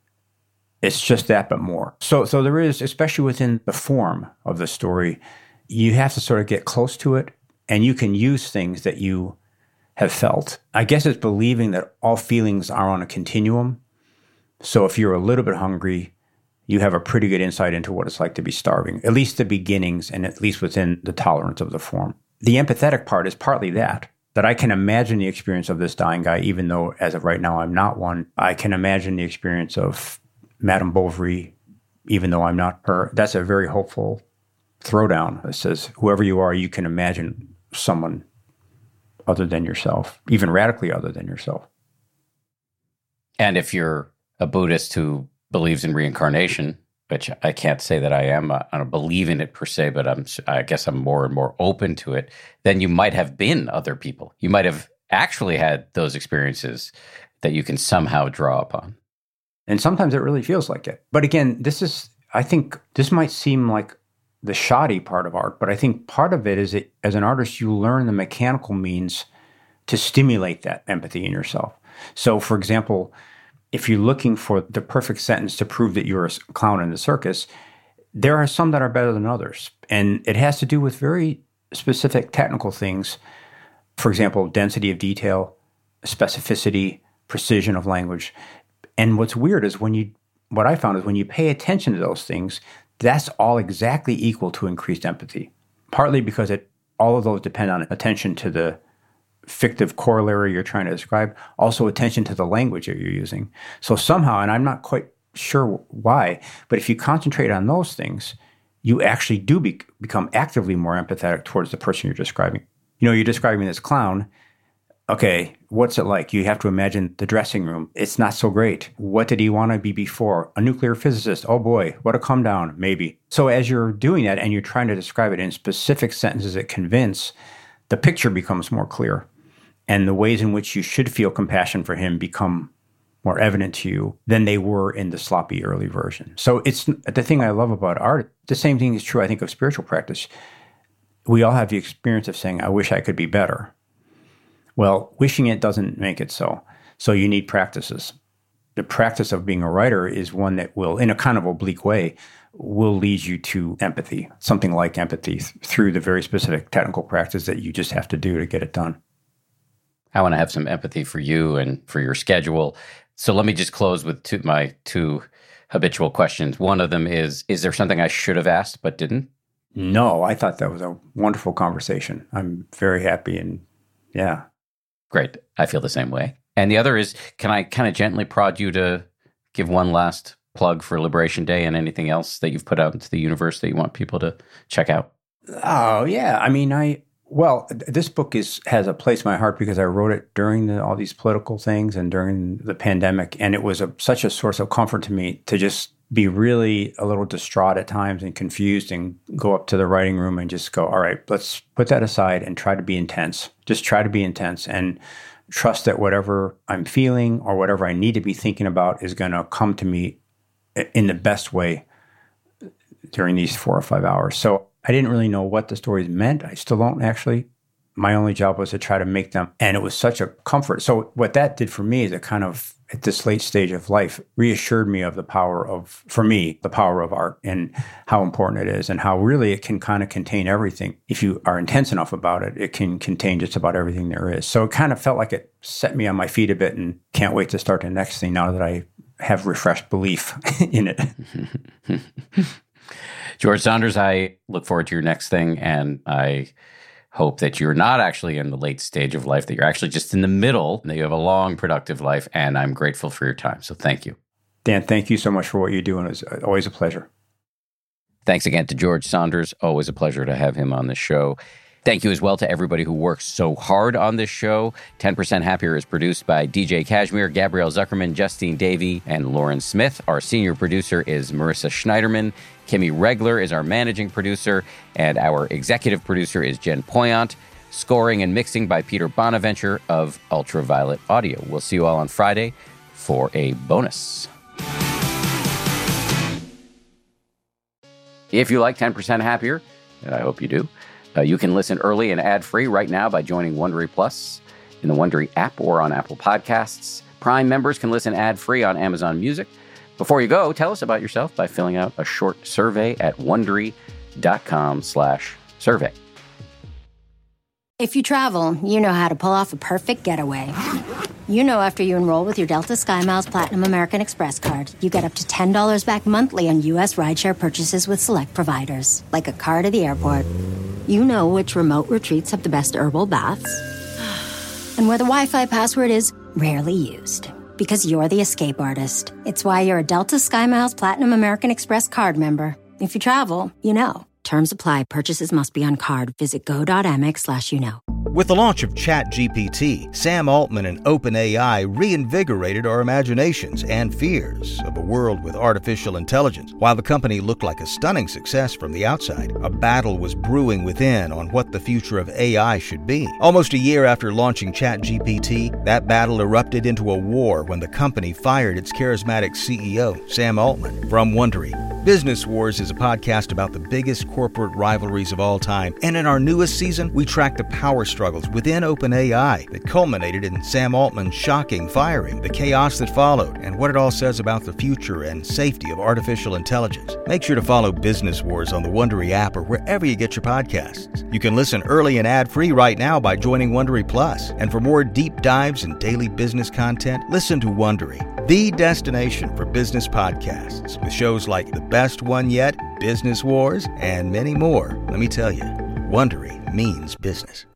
It's just that, but more. So, so there is, especially within the form of the story, you have to sort of get close to it, and you can use things that you have felt. I guess it's believing that all feelings are on a continuum. So if you're a little bit hungry, you have a pretty good insight into what it's like to be starving, at least the beginnings and at least within the tolerance of the form. The empathetic part is partly that, that I can imagine the experience of this dying guy, even though as of right now I'm not one. I can imagine the experience of Madame Bovary, even though I'm not her. That's a very hopeful throwdown. It says, whoever you are, you can imagine someone other than yourself, even radically other than yourself. And if you're a Buddhist who believes in reincarnation, which I can't say that I am, I don't believe in it per se, but I'm, I guess I'm more and more open to it, then you might have been other people. You might have actually had those experiences that you can somehow draw upon. And sometimes it really feels like it. But again, this is, I think this might seem like the shoddy part of art, but I think part of it is that as an artist, you learn the mechanical means to stimulate that empathy in yourself. So for example, if you're looking for the perfect sentence to prove that you're a clown in the circus, there are some that are better than others. And it has to do with very specific technical things. For example, density of detail, specificity, precision of language. And what's weird is when you, what I found is when you pay attention to those things, that's all exactly equal to increased empathy. Partly because it, all of those depend on attention to the fictive corollary you're trying to describe, also attention to the language that you're using. So somehow, and I'm not quite sure why, but if you concentrate on those things, you actually do be, become actively more empathetic towards the person you're describing. You know, you're describing this clown. Okay, what's it like? You have to imagine the dressing room. It's not so great. What did he want to be before? A nuclear physicist. Oh boy, what a come down, maybe. So as you're doing that and you're trying to describe it in specific sentences that convince, the picture becomes more clear. And the ways in which you should feel compassion for him become more evident to you than they were in the sloppy early version. So it's the thing I love about art. The same thing is true, I think, of spiritual practice. We all have the experience of saying, I wish I could be better. Well, wishing it doesn't make it so. So you need practices. The practice of being a writer is one that will, in a kind of oblique way, will lead you to empathy, something like empathy th- through the very specific technical practice that you just have to do to get it done. I want to have some empathy for you and for your schedule. So let me just close with two, my two habitual questions. One of them is, is there something I should have asked but didn't? No, I thought that was a wonderful conversation. I'm very happy and yeah. Great. I feel the same way. And the other is, can I kind of gently prod you to give one last plug for Liberation Day and anything else that you've put out into the universe that you want people to check out? Oh, yeah. I mean, I, well, this book is has a place in my heart because I wrote it during the, all these political things and during the pandemic. And it was a, such a source of comfort to me to just be really a little distraught at times and confused and go up to the writing room and just go, all right, let's put that aside and try to be intense. Just try to be intense and trust that whatever I'm feeling or whatever I need to be thinking about is going to come to me in the best way during these four or five hours. So I didn't really know what the stories meant. I still don't actually. My only job was to try to make them. And it was such a comfort. So what that did for me is it kind of, at this late stage of life, reassured me of the power of, for me, the power of art and how important it is and how really it can kind of contain everything. If you are intense enough about it, it can contain just about everything there is. So it kind of felt like it set me on my feet a bit and can't wait to start the next thing now that I have refreshed belief in it. George Saunders, I look forward to your next thing, and I hope that you're not actually in the late stage of life, that you're actually just in the middle, that you have a long, productive life, and I'm grateful for your time. So thank you. Dan, thank you so much for what you do, and it's always a pleasure. Thanks again to George Saunders. Always a pleasure to have him on the show. Thank you as well to everybody who works so hard on this show. ten percent Happier is produced by D J Kashmir, Gabrielle Zuckerman, Justine Davey, and Lauren Smith. Our senior producer is Marissa Schneiderman. Kimmy Regler is our managing producer, and our executive producer is Jen Poyant. Scoring and mixing by Peter Bonaventure of Ultraviolet Audio. We'll see you all on Friday for a bonus. If you like ten percent Happier, and I hope you do, Uh, you can listen early and ad-free right now by joining Wondery Plus in the Wondery app or on Apple Podcasts. Prime members can listen ad-free on Amazon Music. Before you go, tell us about yourself by filling out a short survey at Wondery.com slash survey. If you travel, you know how to pull off a perfect getaway. You know after you enroll with your Delta SkyMiles Platinum American Express card, you get up to ten dollars back monthly on U S rideshare purchases with select providers, like a car to the airport. You know which remote retreats have the best herbal baths, and where the Wi-Fi password is rarely used, because you're the escape artist. It's why you're a Delta SkyMiles Platinum American Express card member. If you travel, you know. Terms apply. Purchases must be on card. Visit go.amex slash you know. With the launch of ChatGPT, Sam Altman and OpenAI reinvigorated our imaginations and fears of a world with artificial intelligence. While the company looked like a stunning success from the outside, a battle was brewing within on what the future of A I should be. Almost a year after launching ChatGPT, that battle erupted into a war when the company fired its charismatic C E O, Sam Altman. From Wondery, Business Wars is a podcast about the biggest corporate rivalries of all time, and in our newest season, we track the power struggles within OpenAI that culminated in Sam Altman's shocking firing, the chaos that followed, and what it all says about the future and safety of artificial intelligence. Make sure to follow Business Wars on the Wondery app or wherever you get your podcasts. You can listen early and ad-free right now by joining Wondery Plus. And for more deep dives and daily business content, listen to Wondery, the destination for business podcasts, with shows like The Best One Yet, Business Wars, and many more. Let me tell you, Wondery means business.